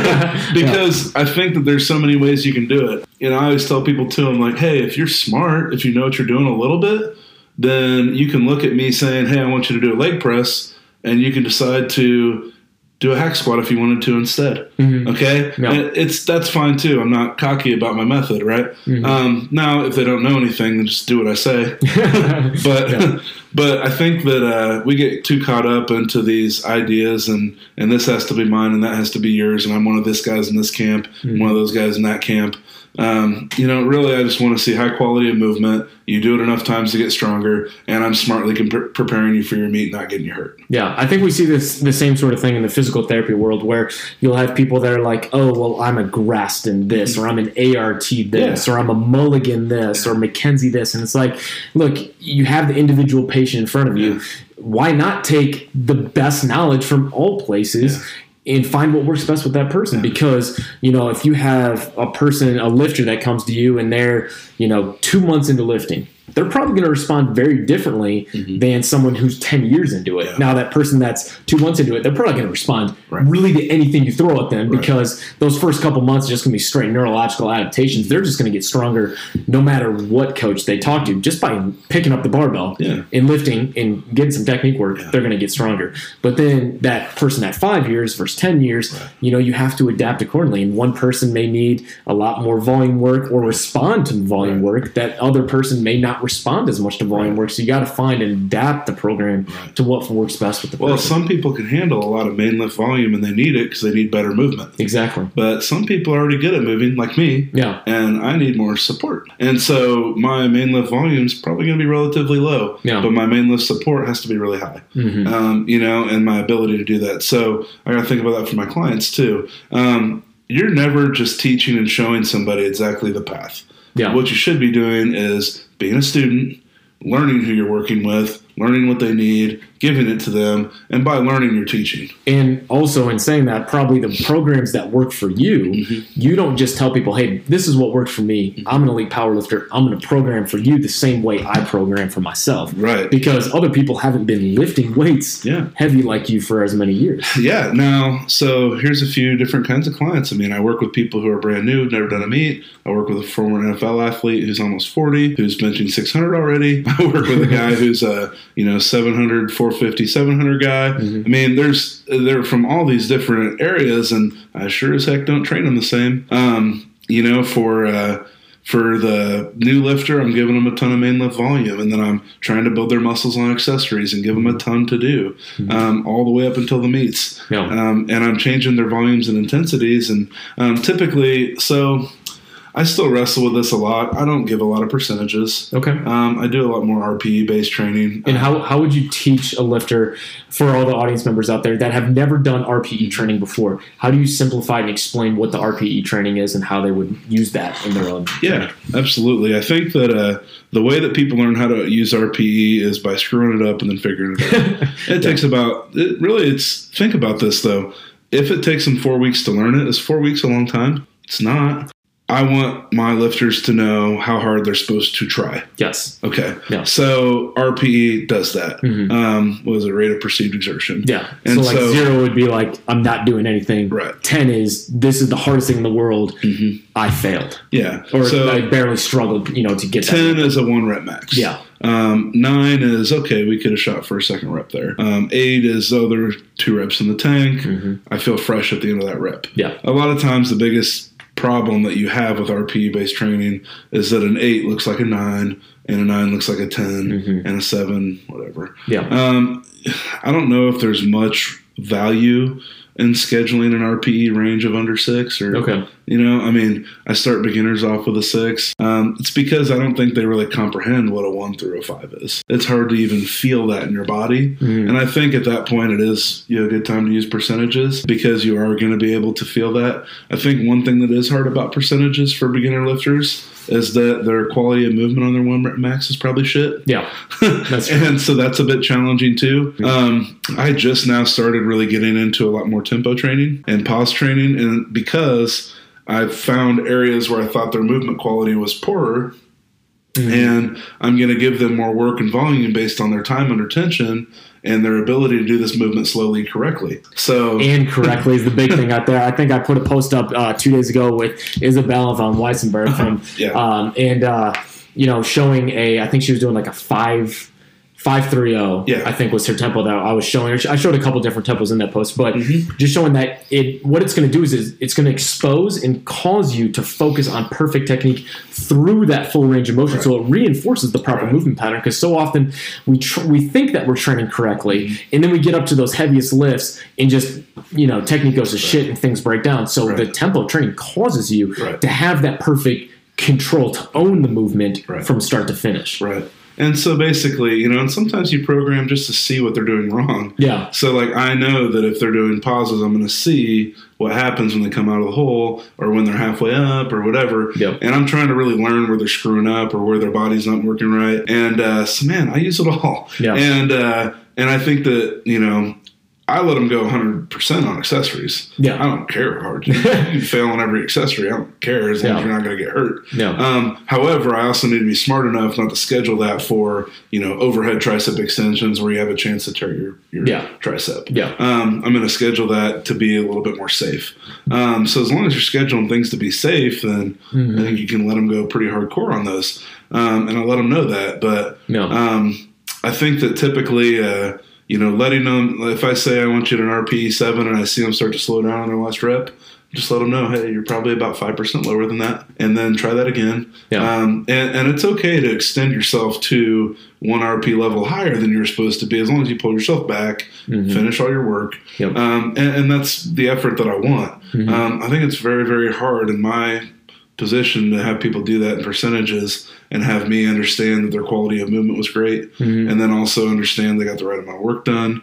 Because I think that there's so many ways you can do it. I always tell people too, I'm like, hey, if you're smart, if you know what you're doing a little bit, then you can look at me saying, hey, I want you to do a leg press, and you can decide to do a hack squat if you wanted to instead. Mm-hmm. Okay? Yeah. That's fine too. I'm not cocky about my method, right? Mm-hmm. Now, if they don't know anything, then just do what I say. But I think that we get too caught up into these ideas, and this has to be mine, and that has to be yours, and I'm one of this guys in this camp, and one of those guys in that camp. Really, I just want to see high quality of movement. You do it enough times to get stronger, and I'm smartly preparing you for your meet, not getting you hurt. Yeah, I think we see the same sort of thing in the physical therapy world, where you'll have people that are like, oh, well, I'm a Graston this, or I'm an ART this, or I'm a Mulligan this, or McKenzie this. And it's like, look, you have the individual patient in front of you. Why not take the best knowledge from all places and find what works best with that person? Because, if you have a lifter that comes to you and they're, 2 months into lifting, they're probably going to respond very differently than someone who's 10 years into it. Yeah. Now, that person that's 2 months into it, they're probably going to respond really to anything you throw at them, because those first couple months are just going to be straight neurological adaptations. They're just going to get stronger no matter what coach they talk to. Just by picking up the barbell and lifting and getting some technique work, they're going to get stronger. But then that person at 5 years versus 10 years, you have to adapt accordingly. And one person may need a lot more volume work or respond to volume work. That other person may not respond as much to volume work. So you got to find and adapt the program to what works best with the person. Well, some people can handle a lot of main lift volume and they need it because they need better movement. Exactly. But some people are already good at moving, like me. Yeah. And I need more support. And so my main lift volume is probably going to be relatively low. Yeah. But my main lift support has to be really high. And my ability to do that. So I got to think about that for my clients too. You're never just teaching and showing somebody exactly the path. Yeah. What you should be doing is being a student, learning who you're working with, learning what they need, giving it to them, and by learning, you're teaching. And also, in saying that, probably the programs that work for you, you don't just tell people, hey, this is what works for me. I'm an elite powerlifter. I'm going to program for you the same way I program for myself. Right. Because other people haven't been lifting weights heavy like you for as many years. Yeah. Now, so here's a few different kinds of clients. I mean, I work with people who are brand new, never done a meet. I work with a former NFL athlete who's almost 40, who's benching 600 already. I work with a guy who's 700, 450, 700 guy. I mean, they're from all these different areas, and I sure as heck don't train them the same. For the new lifter, I'm giving them a ton of main lift volume, and then I'm trying to build their muscles on accessories and give them a ton to do, all the way up until the meets. Yeah. And I'm changing their volumes and intensities, and typically, so I still wrestle with this a lot. I don't give a lot of percentages. Okay. I do a lot more RPE-based training. And how would you teach a lifter, for all the audience members out there that have never done RPE training before? How do you simplify and explain what the RPE training is and how they would use that in their own training? Absolutely. I think that the way that people learn how to use RPE is by screwing it up and then figuring it out. Think about this, though. If it takes them 4 weeks to learn it, is 4 weeks a long time? It's not. I want my lifters to know how hard they're supposed to try. Yes. Okay. Yeah. So RPE does that. What is it? Rate of perceived exertion. Yeah. And so 0 would be like, I'm not doing anything. Right. 10 is, this is the hardest thing in the world. I failed. Yeah. Or I barely struggled, to get 10 is a 1 rep max. Yeah. 9 is, okay, we could have shot for a second rep there. 8 is, there are 2 reps in the tank. I feel fresh at the end of that rep. Yeah. A lot of times the biggest problem that you have with RPE-based training is that an 8 looks like a 9, and a 9 looks like a 10, and a 7, whatever. Yeah. I don't know if there's much value in scheduling an RPE range of under 6 or, I start beginners off with a 6. It's because I don't think they really comprehend what a 1 through a 5 is. It's hard to even feel that in your body. And I think at that point it is a good time to use percentages because you are going to be able to feel that. I think one thing that is hard about percentages for beginner lifters is that their quality of movement on their 1 rep max is probably shit. Yeah, that's true. And so that's a bit challenging too. I just now started really getting into a lot more tempo training and pause training, and because I've found areas where I thought their movement quality was poorer, and I'm going to give them more work and volume based on their time under tension and their ability to do this movement slowly and correctly. And correctly is the big thing out there. I think I put a post up 2 days ago with Isabella von Weissenberg from, showing I think she was doing like a 5 530, Yeah. I think was her tempo that I was showing her. I showed a couple different tempos in that post, but just showing that what it's going to do is it's going to expose and cause you to focus on perfect technique through that full range of motion. So it reinforces the proper movement pattern, because so often we think that we're training correctly, and then we get up to those heaviest lifts and just, technique goes to shit and things break down. So the tempo training causes you to have that perfect control, to own the movement from start to finish. Right. And so basically, and sometimes you program just to see what they're doing wrong. Yeah. So like, I know that if they're doing pauses, I'm going to see what happens when they come out of the hole or when they're halfway up or whatever. Yep. And I'm trying to really learn where they're screwing up or where their body's not working right. And so, man, I use it all. Yeah. And I think that, I let them go 100% on accessories. Yeah. I don't care how hard you can fail on every accessory. I don't care as long as you're not going to get hurt. Yeah. However, I also need to be smart enough not to schedule that for, overhead tricep extensions where you have a chance to tear your tricep. Yeah. I'm going to schedule that to be a little bit more safe. So as long as you're scheduling things to be safe, then I think you can let them go pretty hardcore on those. And I let them know that. But I think that typically letting them, if I say I want you to an RPE 7 and I see them start to slow down on their last rep, just let them know, hey, you're probably about 5% lower than that, and then try that again. Yeah. And it's okay to extend yourself to one RP level higher than you're supposed to be, as long as you pull yourself back, finish all your work. Yep. And that's the effort that I want. I think it's very, very hard in my position to have people do that in percentages and have me understand that their quality of movement was great, and then also understand they got the right amount of work done.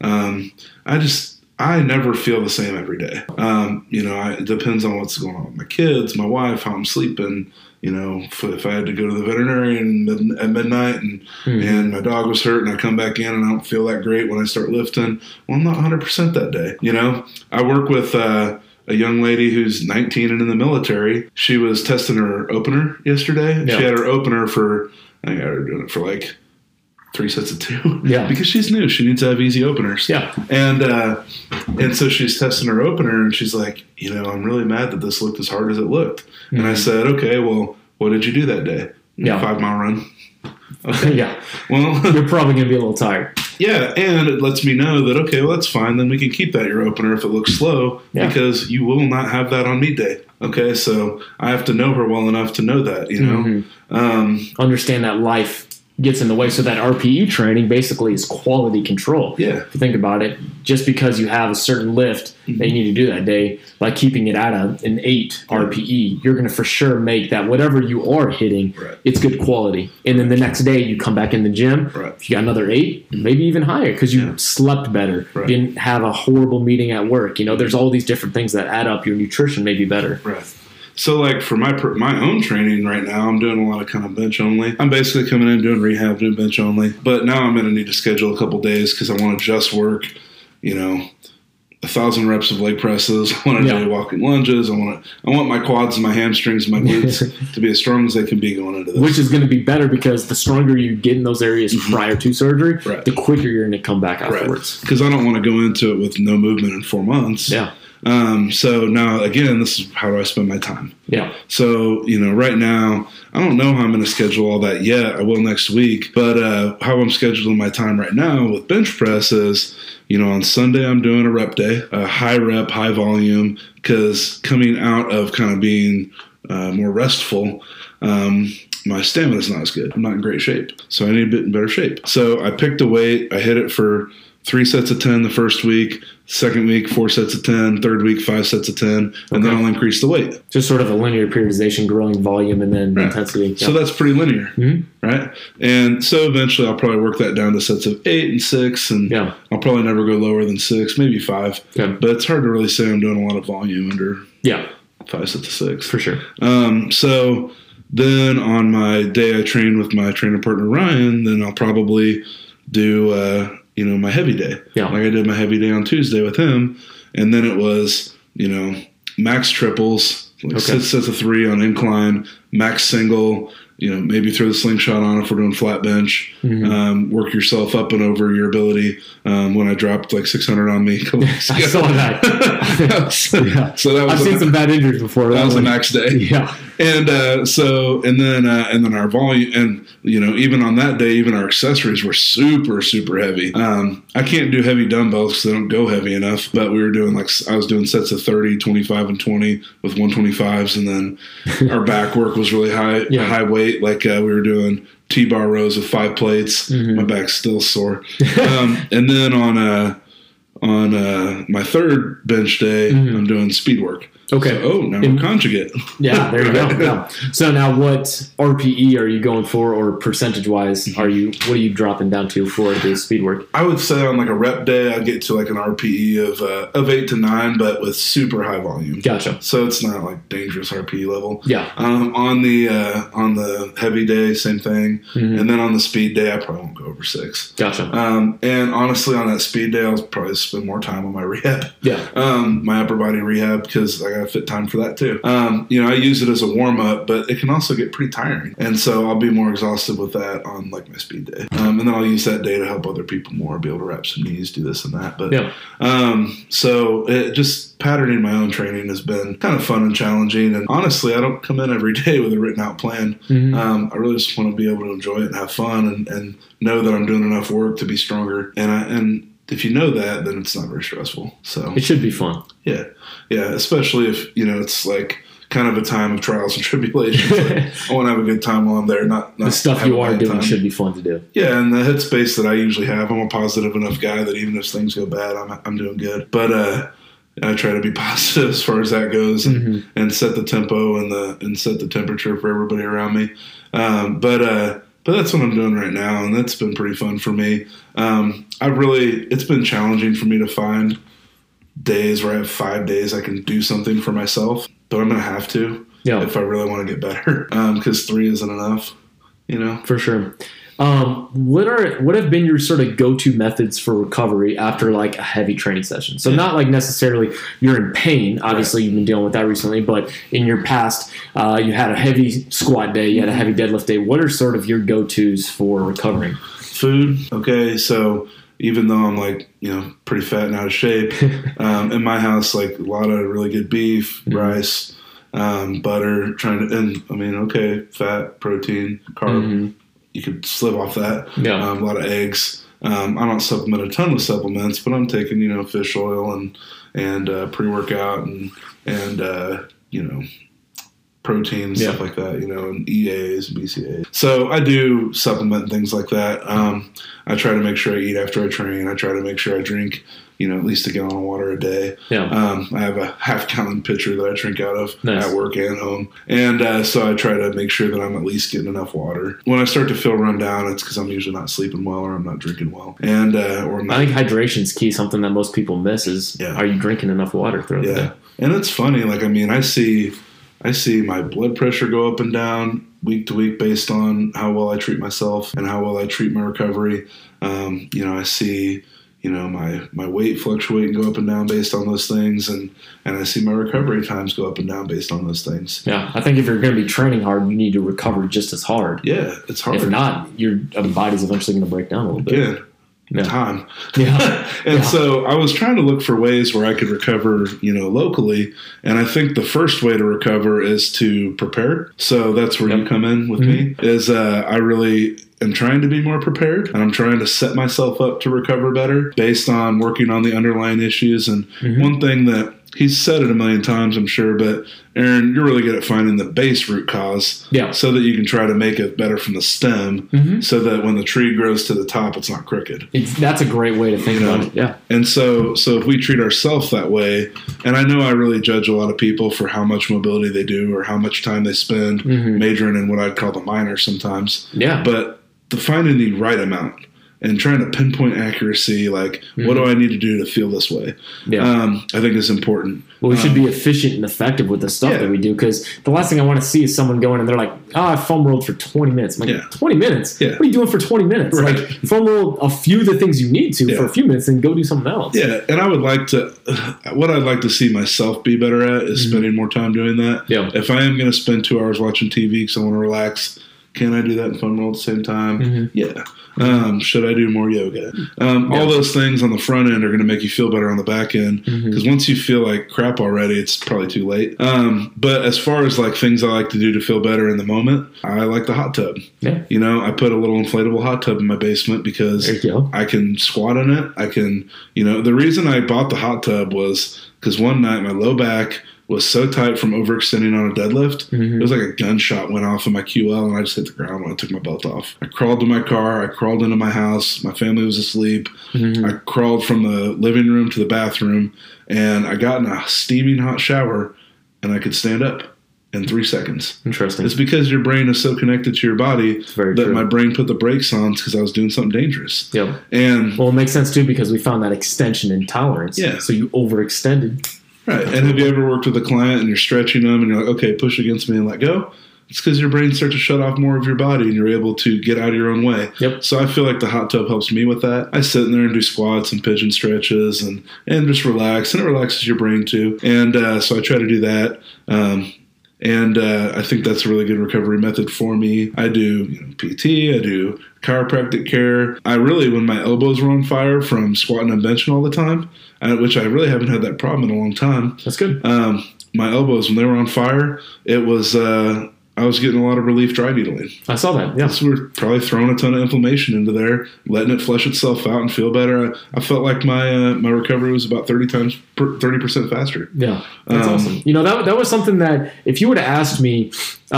I never feel the same every day. It depends on what's going on with my kids, my wife, how I'm sleeping. If I had to go to the veterinarian at midnight and my dog was hurt and I come back in and I don't feel that great when I start lifting, well, I'm not 100% that day. I work with a young lady who's 19 and in the military. She was testing her opener yesterday. Yeah. She had her opener for, I got her doing it for like 3 sets of 2. Yeah. Because she's new. She needs to have easy openers. Yeah. And so she's testing her opener and she's like, I'm really mad that this looked as hard as it looked. And I said, okay, well, what did you do that day? 5-mile run. Okay. Yeah. Well, you're probably going to be a little tired. Yeah, and it lets me know that, okay, well, that's fine. Then we can keep that your opener if it looks slow, because you will not have that on meet day. Okay, so I have to know her well enough to know that, Understand that life gets in the way. So that RPE training basically is quality control. Yeah. If you think about it, just because you have a certain lift that you need to do that day, by keeping it at an 8 RPE, you're going to for sure make that whatever you are hitting, it's good quality. And then the next day you come back in the gym, if you got another 8, maybe even higher, because you slept better, didn't have a horrible meeting at work. There's all these different things that add up. Your nutrition may be better. Right. So, like, for my own training right now, I'm doing a lot of kind of bench only. I'm basically coming in, doing rehab, doing bench only. But now I'm going to need to schedule a couple days because I want to just work, 1,000 reps of leg presses. I want to do walking lunges. I want my quads and my hamstrings and my glutes to be as strong as they can be going into this. Which is going to be better because the stronger you get in those areas prior to surgery, the quicker you're going to come back afterwards. Because I don't want to go into it with no movement in 4 months. Yeah. So now, again, this is how do I spend my time? Yeah. So, right now, I don't know how I'm going to schedule all that yet. I will next week. But how I'm scheduling my time right now with bench press is, on Sunday I'm doing a rep day, a high rep, high volume, because coming out of kind of being more restful, my stamina is not as good. I'm not in great shape. So I need a bit in better shape. So I picked a weight. I hit it for 3 sets of 10 the first week, second week 4 sets of 10, third week 5 sets of 10, and then I'll increase the weight. Just sort of a linear periodization, growing volume and then intensity. Yeah. So that's pretty linear, right? And so eventually I'll probably work that down to sets of 8 and 6, and I'll probably never go lower than 6, maybe 5. Yeah. But it's hard to really say I'm doing a lot of volume under 5 sets of 6. For sure. So then on my day I train with my trainer partner Ryan, then I'll probably do my heavy day. Yeah. Like I did my heavy day on Tuesday with him. And then it was, max triples, like 6 sets of 3 on incline, max single, maybe throw the slingshot on if we're doing flat bench, work yourself up and over your ability. When I dropped like 600 on me a couple weeks ago. I saw that. So that was I've seen some bad injuries before. That was the max day. Yeah. And then our volume, and even on that day, even our accessories were super, super heavy. I can't do heavy dumbbells because they don't go heavy enough, but we were doing I was doing sets of 30, 25, and 20 with 125s, and then our back work was really high weight. Like we were doing T-bar rows with 5 plates. My back's still sore. And then on my third bench day, I'm doing speed work. Okay. So, now we're conjugate. Yeah, there you go. Yeah. So now what RPE are you going for, or percentage-wise, what are you dropping down to for the speed work? I would say on like a rep day, I'd get to like an RPE of 8 to 9, but with super high volume. Gotcha. So it's not like dangerous RPE level. Yeah. On the heavy day, same thing. And then on the speed day, I probably won't go over 6. Gotcha. And honestly, on that speed day, I'll probably spend more time on my rehab. Yeah. My upper body rehab, because I got to fit time for that too. I use it as a warm up, but it can also get pretty tiring. And so I'll be more exhausted with that on like my speed day. And then I'll use that day to help other people more, be able to wrap some knees, do this and that. But so it just patterning my own training has been kind of fun and challenging. And honestly, I don't come in every day with a written out plan. I really just want to be able to enjoy it and have fun and know that I'm doing enough work to be stronger. And if you know that, then it's not very stressful. So it should be fun. Yeah, especially if it's like kind of a time of trials and tribulations. Like, I want to have a good time while I'm there. Not the stuff you are doing should be fun to do. Yeah, and the headspace that I usually have, I'm a positive enough guy that even if things go bad, I'm doing good. But I try to be positive as far as that goes, and set the tempo and set the temperature for everybody around me. But that's what I'm doing right now, and that's been pretty fun for me. It's been challenging for me to find days where I have 5 days I can do something for myself, but I'm going to have to if I really want to get better, because 3 isn't enough, For sure. What have been your sort of go-to methods for recovery after like a heavy training session? So not like necessarily you're in pain. Obviously, you've been dealing with that recently, but in your past, you had a heavy squat day, you had a heavy deadlift day. What are sort of your go-tos for recovering? Food. Okay, so even though I'm like pretty fat and out of shape, in my house, like a lot of really good beef, rice, butter. Fat, protein, carb. You could slip off that. Yeah. A lot of eggs. I don't supplement a ton with supplements, but I'm taking fish oil and pre-workout and protein and stuff like that. And EAs and BCAAs. So I do supplement things like that. I try to make sure I eat after I train. I try to make sure I drink at least a gallon of water a day. Yeah. I have a half-gallon pitcher that I drink out of at work and home. And so I try to make sure that I'm at least getting enough water. When I start to feel run down, it's because I'm usually not sleeping well or I'm not drinking well. And or I'm not. I think hydration is key, something that most people miss is, are you drinking enough water throughout the day? And it's funny. Like, I see my blood pressure go up and down week to week based on how well I treat myself and how well I treat my recovery. I see my weight fluctuate and go up and down based on those things, and I see my recovery times go up and down based on those things. Yeah, I think if you're going to be training hard, you need to recover just as hard. Yeah, it's hard. If not, your body's eventually going to break down a little bit. Time. Yeah. And so I was trying to look for ways where I could recover, locally. And I think the first way to recover is to prepare. So that's where you come in with me, is I really am trying to be more prepared, and I'm trying to set myself up to recover better based on working on the underlying issues. And one thing that he's said it a million times, I'm sure, but Aaron, you're really good at finding the base root cause so that you can try to make it better from the stem so that when the tree grows to the top, it's not crooked. That's a great way to think about it, yeah. And so if we treat ourselves that way, and I know I really judge a lot of people for how much mobility they do or how much time they spend majoring in what I'd call the minor sometimes. Yeah. But finding the right amount and trying to pinpoint accuracy, like what do I need to do to feel this way? I think is important. Well, we should be efficient and effective with the stuff that we do, because the last thing I want to see is someone going and they're like, I foam rolled for 20 minutes. I'm like, 20 minutes? Yeah. What are you doing for 20 minutes? Right. Like, foam roll a few of the things you need to for a few minutes and go do something else. Yeah, and I would like to, what I'd like to see myself be better at is spending more time doing that. Yeah. If I am going to spend 2 hours watching TV because I want to relax, Can I do that in foam roll at the same time? Yeah. Should I do more yoga? All those things on the front end are going to make you feel better on the back end, because once you feel like crap already, it's probably too late. But as far as like things I like to do to feel better in the moment, I like the hot tub. Yeah. You know, I put a little inflatable hot tub in my basement because I can squat in it. I can, you know, the reason I bought the hot tub was because one night my low back was so tight from overextending on a deadlift. It was like a gunshot went off in my QL, and I just hit the ground when I took my belt off. I crawled to my car. I crawled into my house. My family was asleep. I crawled from the living room to the bathroom, and I got in a steaming hot shower, and I could stand up in 3 seconds. Interesting. It's because your brain is so connected to your body that my brain put the brakes on because I was doing something dangerous. Yep. And well, it makes sense, too, because we found that extension in tolerance. Yeah. So you overextended. Right. And have you ever worked with a client and you're stretching them and you're like, okay, push against me and let go? It's because your brain starts to shut off more of your body and you're able to get out of your own way. Yep. So I feel like the hot tub helps me with that. I sit in there and do squats and pigeon stretches and just relax, and it relaxes your brain too. And so I try to do that. I think that's a really good recovery method for me. I do PT, I do chiropractic care. I really, when my elbows were on fire from squatting and benching all the time, which I really haven't had that problem in a long time. That's good. My elbows, when they were on fire, it was I was getting a lot of relief dry needling. I saw that, yeah. So we're probably throwing a ton of inflammation into there, letting it flush itself out and feel better. I felt like my recovery was about 30% faster. Yeah, that's awesome. You know, that was something that if you would have asked me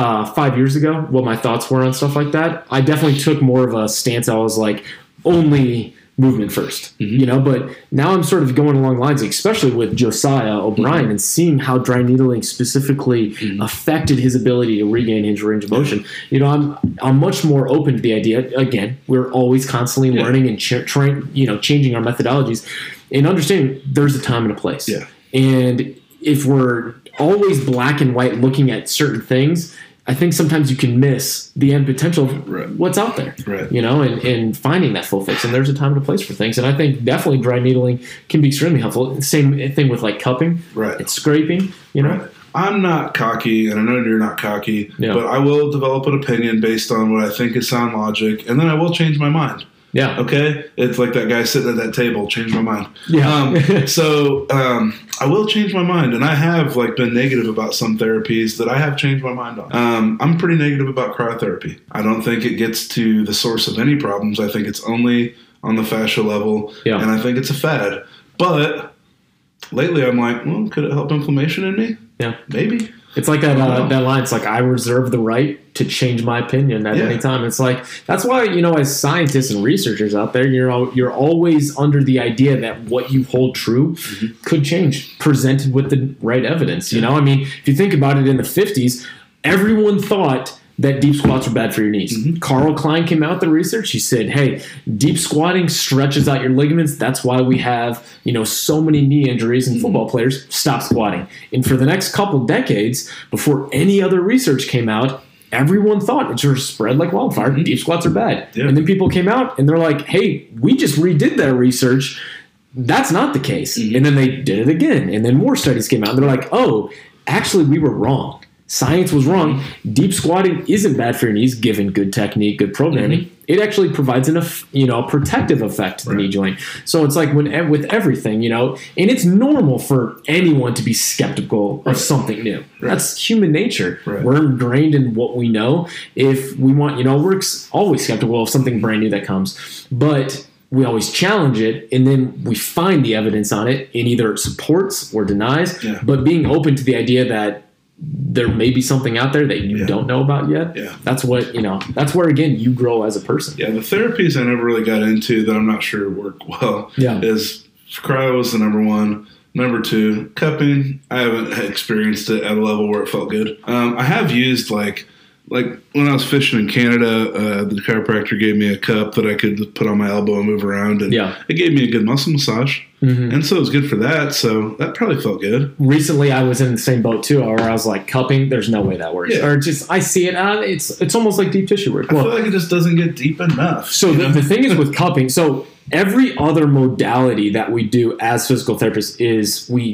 5 years ago what my thoughts were on stuff like that, I definitely took more of a stance. I was like, only movement first, you know, but now I'm sort of going along lines, especially with Josiah O'Brien and seeing how dry needling specifically affected his ability to regain his range of motion. You know, I'm much more open to the idea. Again, we're always constantly learning and changing our methodologies and understanding there's a time and a place. Yeah. And if we're always black and white looking at certain things, I think sometimes you can miss the end potential of what's out there, you know, and finding that full fix. And there's a time and a place for things. And I think definitely dry needling can be extremely helpful. Same thing with like cupping and scraping, you know. I'm not cocky, and I know you're not cocky, but I will develop an opinion based on what I think is sound logic, and then I will change my mind. Yeah. Okay? It's like that guy sitting at that table, change my mind. Yeah. So I will change my mind. And I have been negative about some therapies that I have changed my mind on. I'm pretty negative about cryotherapy. I don't think it gets to the source of any problems. I think it's only on the fascia level. Yeah. And I think it's a fad. But lately I'm like, well, could it help inflammation in me? Yeah. Maybe. It's like that line. It's like, I reserve the right to change my opinion at any time. It's like, that's why, you know, as scientists and researchers out there, you're always under the idea that what you hold true could change, presented with the right evidence. You know, I mean, if you think about it, in the 50s, everyone thought that deep squats are bad for your knees. Carl Klein came out with the research. He said, hey, deep squatting stretches out your ligaments. That's why we have, you know, so many knee injuries in football players. Stop squatting. And for the next couple decades, before any other research came out, everyone thought it sort of spread like wildfire. Deep squats are bad. And then people came out and they're like, hey, we just redid that research. That's not the case. And then they did it again. And then more studies came out and they're like, oh, actually we were wrong. Science was wrong. Deep squatting isn't bad for your knees, given good technique, good programming. It actually provides a protective effect to the knee joint. So it's like with everything, you know, and it's normal for anyone to be skeptical of something new. That's human nature. We're ingrained in what we know. If we want, you know, we're always skeptical of something brand new that comes, but we always challenge it, and then we find the evidence on it, and either it supports or denies. But being open to the idea that there may be something out there that you don't know about yet. That's what, you know, that's where, again, you grow as a person. The therapies I never really got into that I'm not sure work well is cryo was the number one. Number two, cupping. I haven't experienced it at a level where it felt good. I have used like when I was fishing in Canada, the chiropractor gave me a cup that I could put on my elbow and move around, and it gave me a good muscle massage. And so it was good for that. So that probably felt good. Recently, I was in the same boat too, where I was like, cupping, there's no way that works. Or just, I see it, it's almost like deep tissue work. I feel like it just doesn't get deep enough. So the thing is with cupping, so every other modality that we do as physical therapists is we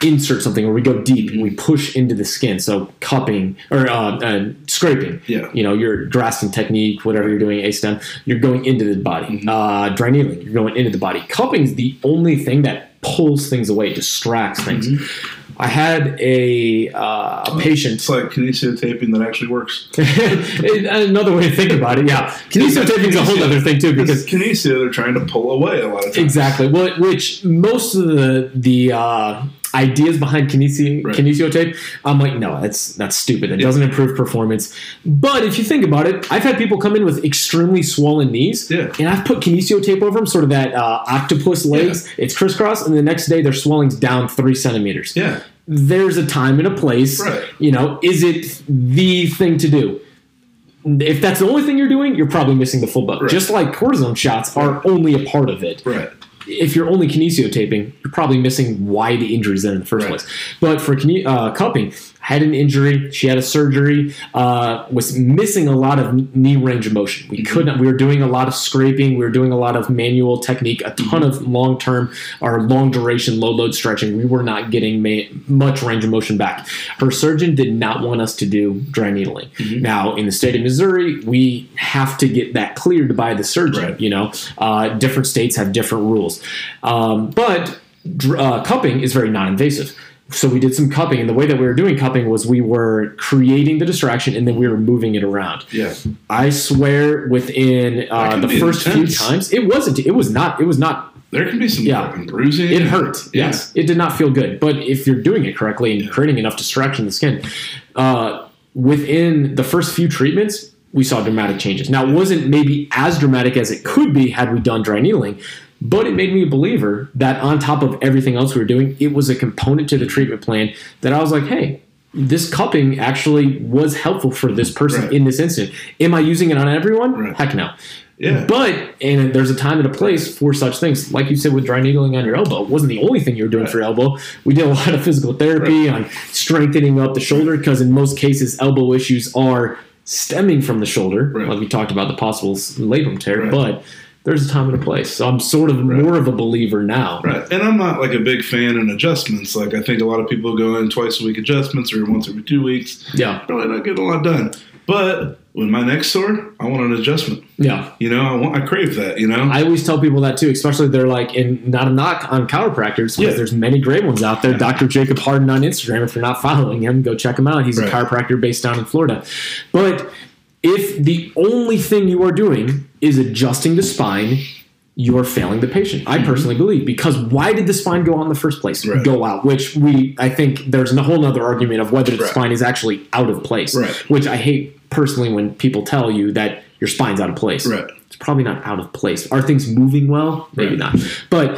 insert something or we go deep and we push into the skin. So cupping or scraping. Yeah. Your Graston technique, whatever you're doing, A-stem, you're going into the body. Dry needling, you're going into the body. Cupping is the only thing that pulls things away, distracts things. I had a patient. It's like kinesiotaping that actually works. Another way to think about it, yeah. Kinesiotaping is a whole other thing too, because kinesio, they're trying to pull away a lot of times. Exactly. Well, which most of the ideas behind kinesiotape, I'm like, no, that's stupid. It doesn't improve performance. But if you think about it, I've had people come in with extremely swollen knees, and I've put kinesiotape over them, sort of that octopus legs. Yeah. It's crisscross, and the next day their swelling's down 3 centimeters. Yeah. There's a time and a place. Right. Is it the thing to do? If that's the only thing you're doing, you're probably missing the full boat. Right. Just like cortisone shots are only a part of it. Right. If you're only kinesiotaping, you're probably missing why the injury's there in the first place. But for cupping, had an injury, she had a surgery, was missing a lot of knee range of motion. We couldn't. We were doing a lot of scraping. We were doing a lot of manual technique, a ton of long-term or long-duration low-load stretching. We were not getting much range of motion back. Her surgeon did not want us to do dry needling. Now, in the state of Missouri, we have to get that cleared by the surgeon. Right. Different states have different rules. But cupping is very non-invasive. So we did some cupping, and the way that we were doing cupping was we were creating the distraction and then we were moving it around. Yeah. I swear within the first few times, it was not. There can be some fucking bruising. It hurt. Yeah. Yes. It did not feel good. But if you're doing it correctly and creating enough distraction in the skin, within the first few treatments, we saw dramatic changes. Now, it wasn't maybe as dramatic as it could be had we done dry needling, but it made me a believer that on top of everything else we were doing, it was a component to the treatment plan that I was like, hey, this cupping actually was helpful for this person in this instant. Am I using it on everyone? Right. Heck no. Yeah. But there's a time and a place for such things. Like you said with dry needling on your elbow, it wasn't the only thing you were doing for your elbow. We did a lot of physical therapy on strengthening up the shoulder because in most cases, elbow issues are stemming from the shoulder. Right. Like we talked about the possible labrum tear, but there's a time and a place. So I'm sort of more of a believer now. Right. And I'm not like a big fan in adjustments. Like I think a lot of people go in twice a week adjustments or once every 2 weeks. Yeah. Probably not getting a lot done. But when my neck's sore, I want an adjustment. Yeah. I crave that, I always tell people that too, especially they're like, and not a knock on chiropractors, because there's many great ones out there. Yeah. Dr. Jacob Harden on Instagram, if you're not following him, go check him out. He's a chiropractor based down in Florida. But if the only thing you are doing is adjusting the spine, you're failing the patient. I personally believe, because why did the spine go out in the first place? Right. Go out, which I think there's a whole other argument of whether the spine is actually out of place, which I hate personally when people tell you that your spine's out of place. Right. It's probably not out of place. Are things moving well? Maybe not. But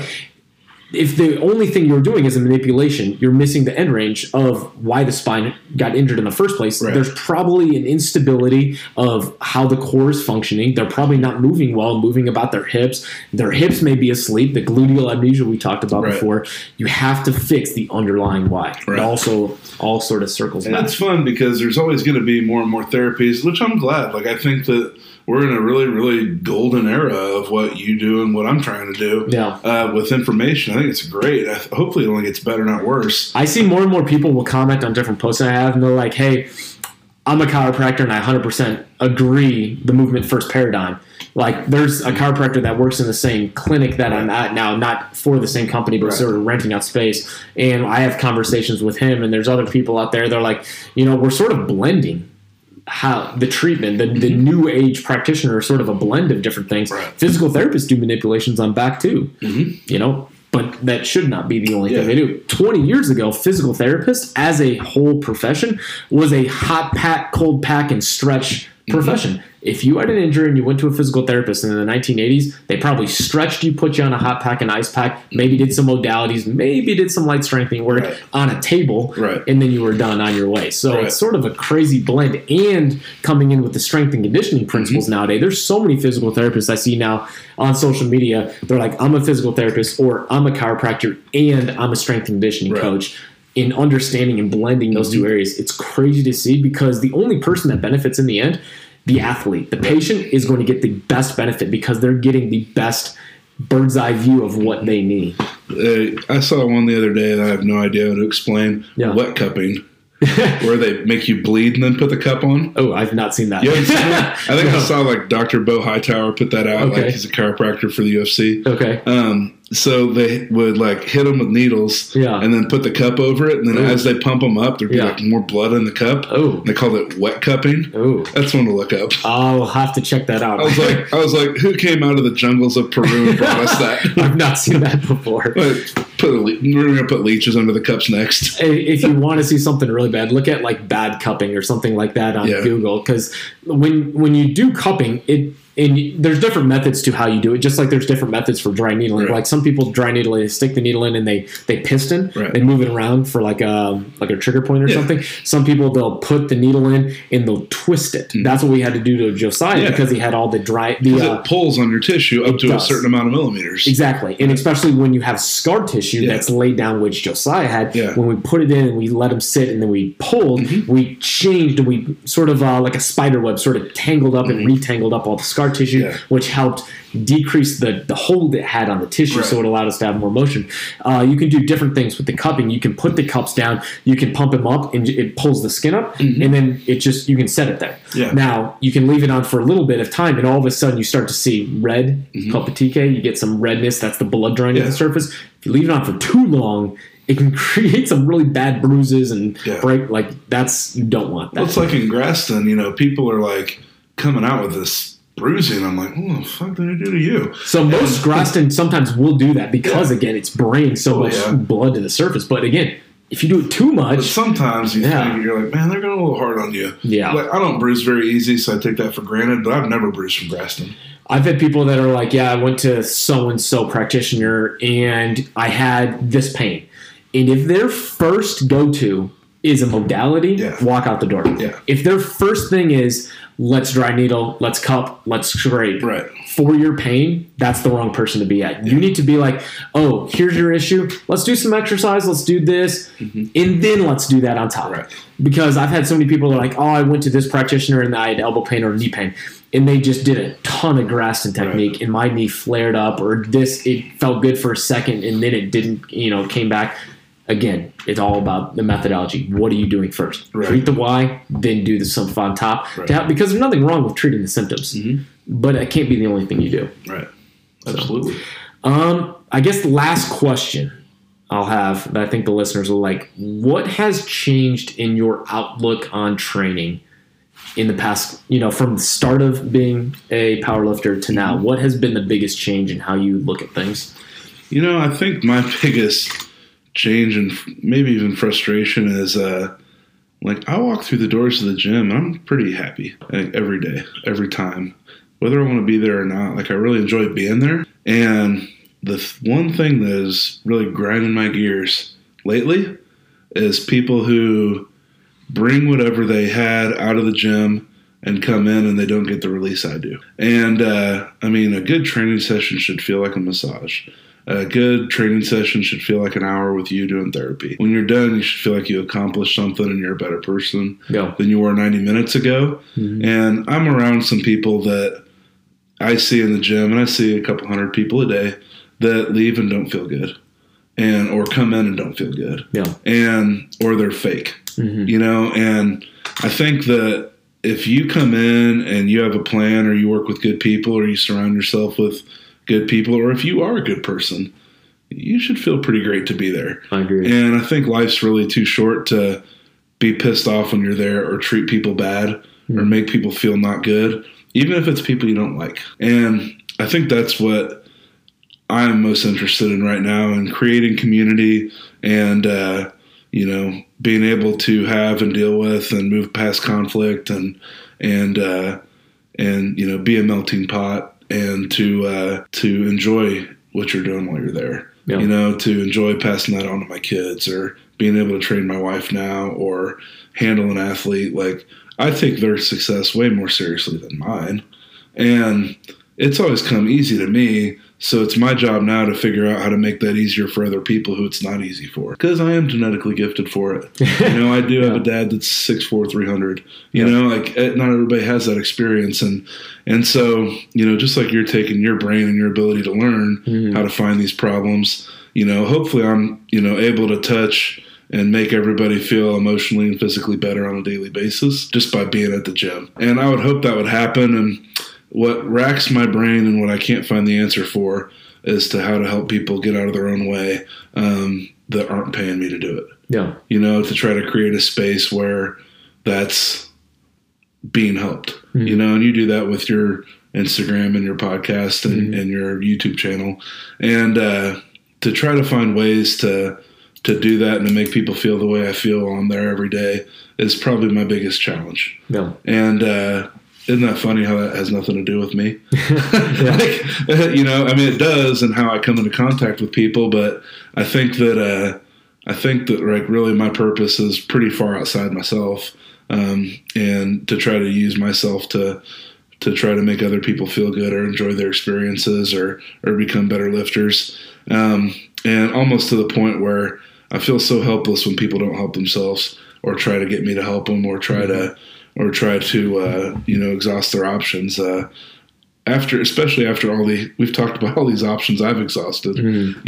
if the only thing you're doing is a manipulation, you're missing the end range of why the spine got injured in the first place. Right. There's probably an instability of how the core is functioning. They're probably not moving well, moving about their hips. Their hips may be asleep. The gluteal amnesia we talked about before. You have to fix the underlying why. Right. It also all sort of circles back. And it's fun because there's always going to be more and more therapies, which I'm glad. Like I think that we're in a really, really golden era of what you do and what I'm trying to do with information. I think it's great. Hopefully it only gets better, not worse. I see more and more people will comment on different posts I have, and they're like, hey, I'm a chiropractor, and I 100% agree the movement first paradigm. Like, there's a chiropractor that works in the same clinic that I'm at now, not for the same company, but sort of renting out space. And I have conversations with him, and there's other people out there. They're like, we're sort of blending how the treatment, the new age practitioner is sort of a blend of different things. Right. Physical therapists do manipulations on back too, but that should not be the only thing they do. 20 years ago, physical therapists as a whole profession was a hot pack, cold pack, and stretch profession. If you had an injury and you went to a physical therapist in the 1980s, they probably stretched you, put you on a hot pack and ice pack, maybe did some modalities, maybe did some light strengthening work on a table, and then you were done on your way. So it's sort of a crazy blend. And coming in with the strength and conditioning principles nowadays, there's so many physical therapists I see now on social media. They're like, I'm a physical therapist, or I'm a chiropractor, and I'm a strength and conditioning coach. In understanding and blending those two areas, it's crazy to see, because the only person that benefits in the end, the athlete, the patient, is going to get the best benefit because they're getting the best bird's eye view of what they need. I saw one the other day that I have no idea how to explain. Yeah. Wet cupping. Where they make you bleed and then put the cup on. Oh, I've not seen that. You haven't seen that? I think I saw like Dr. Bo Hightower put that out. Okay. Like he's a chiropractor for the UFC. Okay. So they would like hit them with needles, and then put the cup over it, and then as they pump them up, there'd be like more blood in the cup. Oh, they called it wet cupping. Oh, that's one to look up. I'll have to check that out. I was like, who came out of the jungles of Peru and brought us that? I've not seen that before. We're gonna put leeches under the cups next. If you want to see something really bad, look at like bad cupping or something like that on Google, because when you do cupping, and there's different methods to how you do it, just like there's different methods for dry needling. Right. Like some people dry needle, they stick the needle in and they piston, they move it around for like a trigger point or something. Some people, they'll put the needle in and they'll twist it. Mm-hmm. That's what we had to do to Josiah because he had all the dry. It pulls on your tissue up to a certain amount of millimeters. Exactly, and especially when you have scar tissue that's laid down, which Josiah had. Yeah. When we put it in and we let him sit and then we pulled, we changed and we sort of like a spider web, sort of tangled up and retangled up all the scar tissue, which helped decrease the hold it had on the tissue, so it allowed us to have more motion. You can do different things with the cupping. You can put the cups down, you can pump them up, and it pulls the skin up, and then you can set it there. Yeah. Now, you can leave it on for a little bit of time, and all of a sudden you start to see red, called patike. You get some redness. That's the blood drying at the surface. If you leave it on for too long, it can create some really bad bruises and break. Like, you don't want that. Well, it's like in Graston, people are like coming out with this bruising. I'm like, what the fuck did I do to you? So most Graston sometimes will do that because, again, it's bringing so much blood to the surface. But again, if you do it too much, but sometimes you think, you're like, man, they're going a little hard on you. Yeah. Like, I don't bruise very easy, so I take that for granted, but I've never bruised from Graston. I've had people that are like, I went to so-and-so practitioner and I had this pain. And if their first go-to is a modality, walk out the door. Yeah. If their first thing is, let's dry needle, let's cup, let's scrape. Right. For your pain, that's the wrong person to be at. You need to be like, oh, here's your issue. Let's do some exercise. Let's do this. And then let's do that on top. Right. Because I've had so many people that are like, oh, I went to this practitioner and I had elbow pain or knee pain. And they just did a ton of Graston technique and my knee flared up or it felt good for a second and then it didn't, came back. Again, it's all about the methodology. What are you doing first? Right. Treat the why, then do the stuff on top. Right. Because there's nothing wrong with treating the symptoms, but it can't be the only thing you do. Right. Absolutely. I guess the last question I'll have that I think the listeners will like, what has changed in your outlook on training in the past, from the start of being a powerlifter to now? What has been the biggest change in how you look at things? I think my biggest change and maybe even frustration is I walk through the doors of the gym and I'm pretty happy every day, every time, whether I want to be there or not. Like, I really enjoy being there. And the one thing that is really grinding my gears lately is people who bring whatever they had out of the gym and come in and they don't get the release I do. And a good training session should feel like a massage. A good training session should feel like an hour with you doing therapy. When you're done, you should feel like you accomplished something and you're a better person than you were 90 minutes ago. And I'm around some people that I see in the gym, and I see a couple hundred people a day that leave and don't feel good, or come in and don't feel good, or they're fake, And I think that if you come in and you have a plan, or you work with good people, or you surround yourself with good people, or if you are a good person, you should feel pretty great to be there. I agree. And I think life's really too short to be pissed off when you're there or treat people bad or make people feel not good, even if it's people you don't like. And I think that's what I'm most interested in right now, in creating community and, being able to have and deal with and move past conflict and be a melting pot. And to enjoy what you're doing while you're there, to enjoy passing that on to my kids, or being able to train my wife now, or handle an athlete. Like, I take their success way more seriously than mine, and it's always come easy to me. So it's my job now to figure out how to make that easier for other people who it's not easy for, because I am genetically gifted for it. I do have a dad that's 6'4", 300. Not everybody has that experience, and so just like you're taking your brain and your ability to learn how to find these problems, hopefully I'm, able to touch and make everybody feel emotionally and physically better on a daily basis just by being at the gym. And I would hope that would happen. And what racks my brain and what I can't find the answer for is to how to help people get out of their own way that aren't paying me to do it. Yeah. To try to create a space where that's being helped, Mm-hmm. and you do that with your Instagram and your podcast and, Mm-hmm. and your YouTube channel. And to try to find ways to do that and to make people feel the way I feel on there every day is probably my biggest challenge. Yeah. And isn't that funny how that has nothing to do with me? It does, and how I come into contact with people. But I think that like really my purpose is pretty far outside myself, and to try to use myself to try to make other people feel good or enjoy their experiences or become better lifters, and almost to the point where I feel so helpless when people don't help themselves or try to get me to help them or try to exhaust their options. Especially after we've talked about all these options I've exhausted.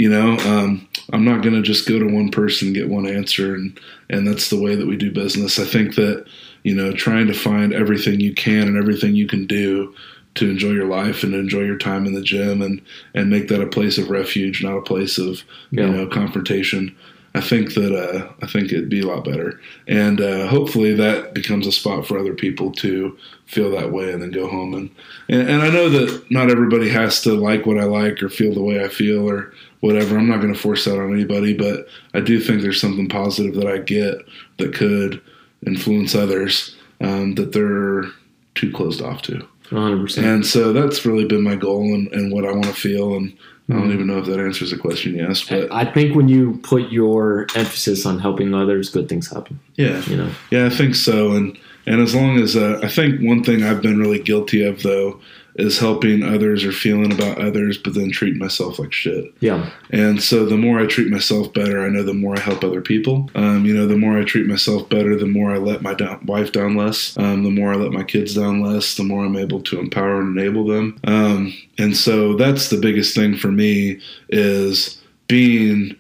I'm not going to just go to one person and get one answer, and that's the way that we do business. I think that trying to find everything you can and everything you can do to enjoy your life and enjoy your time in the gym and make that a place of refuge, not a place of confrontation. I think it'd be a lot better, and hopefully that becomes a spot for other people to feel that way and then go home. And I know that not everybody has to like what I like or feel the way I feel or whatever. I'm not going to force that on anybody, but I do think there's something positive that I get that could influence others that they're too closed off to. 100%. And so that's really been my goal and what I want to feel. And I don't even know if that answers the question you asked, but I think when you put your emphasis on helping others, good things happen. Yeah. Yeah, I think so. And as long as I think one thing I've been really guilty of, though, is helping others or feeling about others, but then treating myself like shit. Yeah. And so the more I treat myself better, I know the more I help other people. The more I treat myself better, the more I let my wife down less. The more I let my kids down less, the more I'm able to empower and enable them. And so that's the biggest thing for me, is being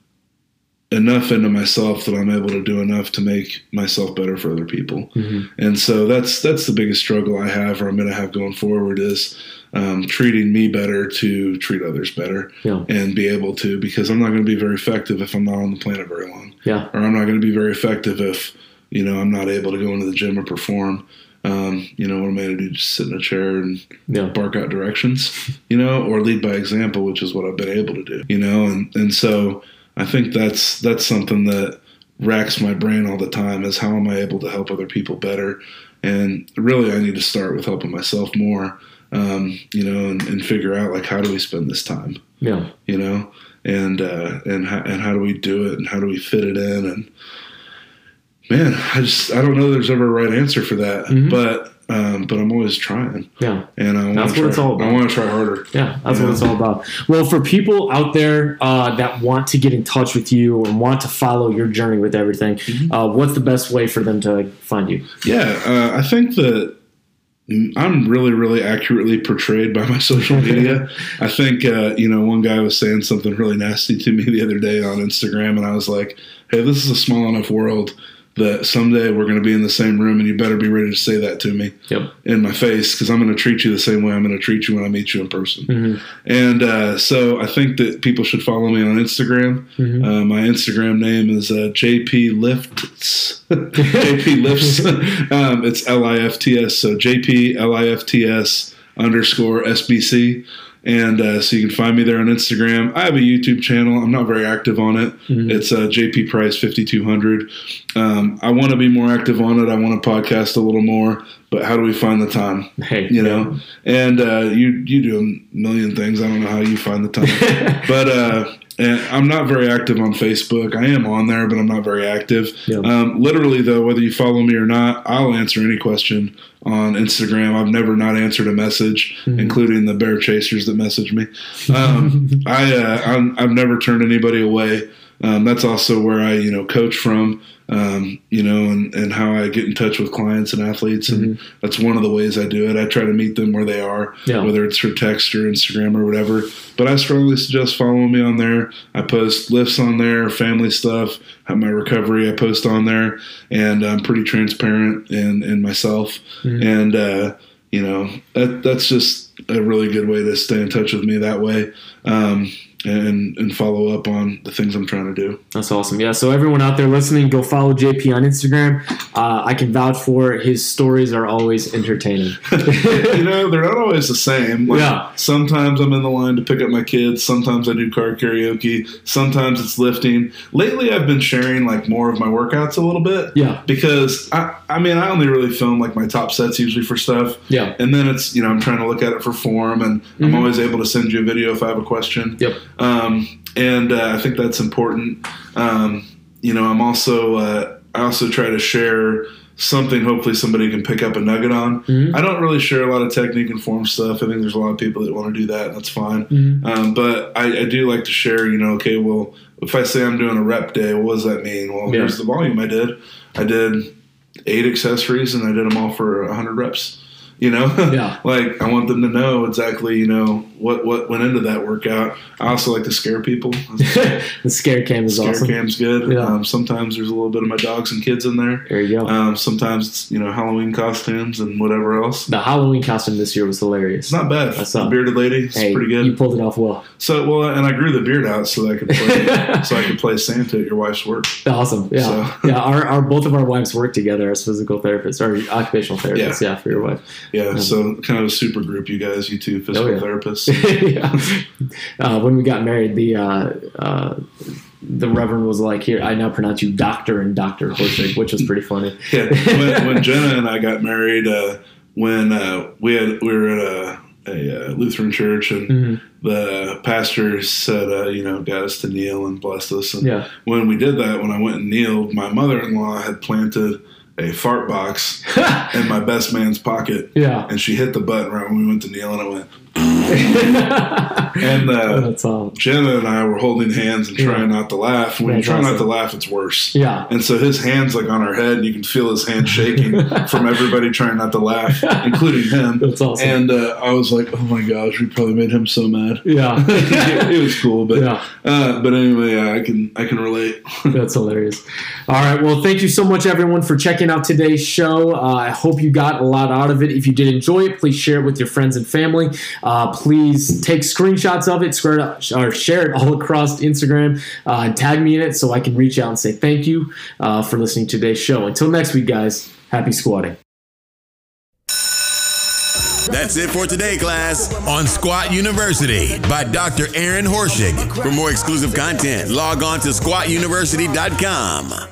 enough into myself that I'm able to do enough to make myself better for other people. Mm-hmm. And so that's the biggest struggle I have, or I'm going to have going forward, is treating me better to treat others better, and be able to, because I'm not going to be very effective if I'm not on the planet very long. Yeah. Or I'm not going to be very effective if, I'm not able to go into the gym or perform. What am I going to do? Just sit in a chair and bark out directions, or lead by example, which is what I've been able to do, and so I think that's something that racks my brain all the time, is how am I able to help other people better? And really I need to start with helping myself more, and figure out, like, how do we spend this time? Yeah. And how do we do it, and how do we fit it in? And man, I don't know there's ever a right answer for that, but I'm always trying. Yeah. And that's what it's all about. I want to try harder. Yeah, that's what it's all about. Well, for people out there that want to get in touch with you and want to follow your journey with everything, what's the best way for them to find you? Yeah, I think that I'm really, really accurately portrayed by my social media. I think, one guy was saying something really nasty to me the other day on Instagram, and I was like, hey, this is a small enough world that someday we're going to be in the same room, and you better be ready to say that to me in my face, because I'm going to treat you the same way I'm going to treat you when I meet you in person. Mm-hmm. And so I think that people should follow me on Instagram. Mm-hmm. My Instagram name is JP Lifts. JP Lifts. It's LIFTS. So JP LIFTS _SBC. And so you can find me there on Instagram. I have a YouTube channel. I'm not very active on it. Mm-hmm. It's JP Price 5200. I want to be more active on it. I want to podcast a little more. But how do we find the time? Hey, And you do a million things. I don't know how you find the time. But and I'm not very active on Facebook. I am on there, but I'm not very active. Yep. Literally, though, whether you follow me or not, I'll answer any question on Instagram. I've never not answered a message, including the bear chasers that message me. I've never turned anybody away. That's also where I, coach from, and how I get in touch with clients and athletes. And that's one of the ways I do it. I try to meet them where they are, whether it's through text or Instagram or whatever. But I strongly suggest following me on there. I post lifts on there, family stuff, have my recovery I post on there, and I'm pretty transparent in myself. And, that's just a really good way to stay in touch with me that way. And follow up on the things I'm trying to do. That's awesome. Yeah, so everyone out there listening, go follow JP on Instagram. I can vouch for it. His stories are always entertaining. They're not always the same. Sometimes I'm in the line to pick up my kids. Sometimes I do car karaoke. Sometimes it's lifting. Lately, I've been sharing more of my workouts a little bit. Yeah. Because, I only really film my top sets usually for stuff. Yeah. And then it's, I'm trying to look at it for form, and I'm always able to send you a video if I have a question. Yep. I think that's important. I'm also I also try to share something hopefully somebody can pick up a nugget on. I don't really share a lot of technique and form stuff. I think there's a lot of people that want to do that, and that's fine. But I do like to share, okay, well, if I say I'm doing a rep day, what does that mean? Well, here's the volume I did. I did 8 accessories, and I did them all for 100 reps. I want them to know exactly, what went into that workout. I also like to scare people. The scare cam is awesome. Scare cam's good. Yeah. Sometimes there's a little bit of my dogs and kids in there. There you go. Sometimes it's, Halloween costumes and whatever else. The Halloween costume this year was hilarious. It's not bad. The bearded lady. It's pretty good. You pulled it off well. And I grew the beard out so that I could play Santa at your wife's work. Awesome. Yeah. So. Yeah. Both of our wives work together as physical therapists or occupational therapists. Yeah, for your wife. Yeah, so kind of a super group, you guys, you two physical therapists. When we got married, the Reverend was like, "Here, I now pronounce you Doctor and Dr. Horshig," which was pretty funny. Yeah, when Jenna and I got married, when we were at a Lutheran church, and the pastor said, got us to kneel and bless us. And when we did that, when I went and kneeled, my mother-in-law had planted a fart box in my best man's pocket. Yeah. And she hit the button right when we went to kneel, and it went. And Jenna and I were holding hands and trying not to laugh. When you try not to laugh, it's worse. Yeah. And so his hand's on our head, and you can feel his hand shaking from everybody trying not to laugh, including him. That's awesome. And I was like, oh my gosh, we probably made him so mad. Yeah. It was cool, but but anyway, I can relate. That's hilarious. All right, well, thank you so much, everyone, for checking out today's show. I hope you got a lot out of it. If you did enjoy it, please share it with your friends and family. Please take screenshots of it, share it all across Instagram, and tag me in it so I can reach out and say thank you for listening to today's show. Until next week, guys, happy squatting. That's it for today, class, on Squat University by Dr. Aaron Horshig. For more exclusive content, log on to squatuniversity.com.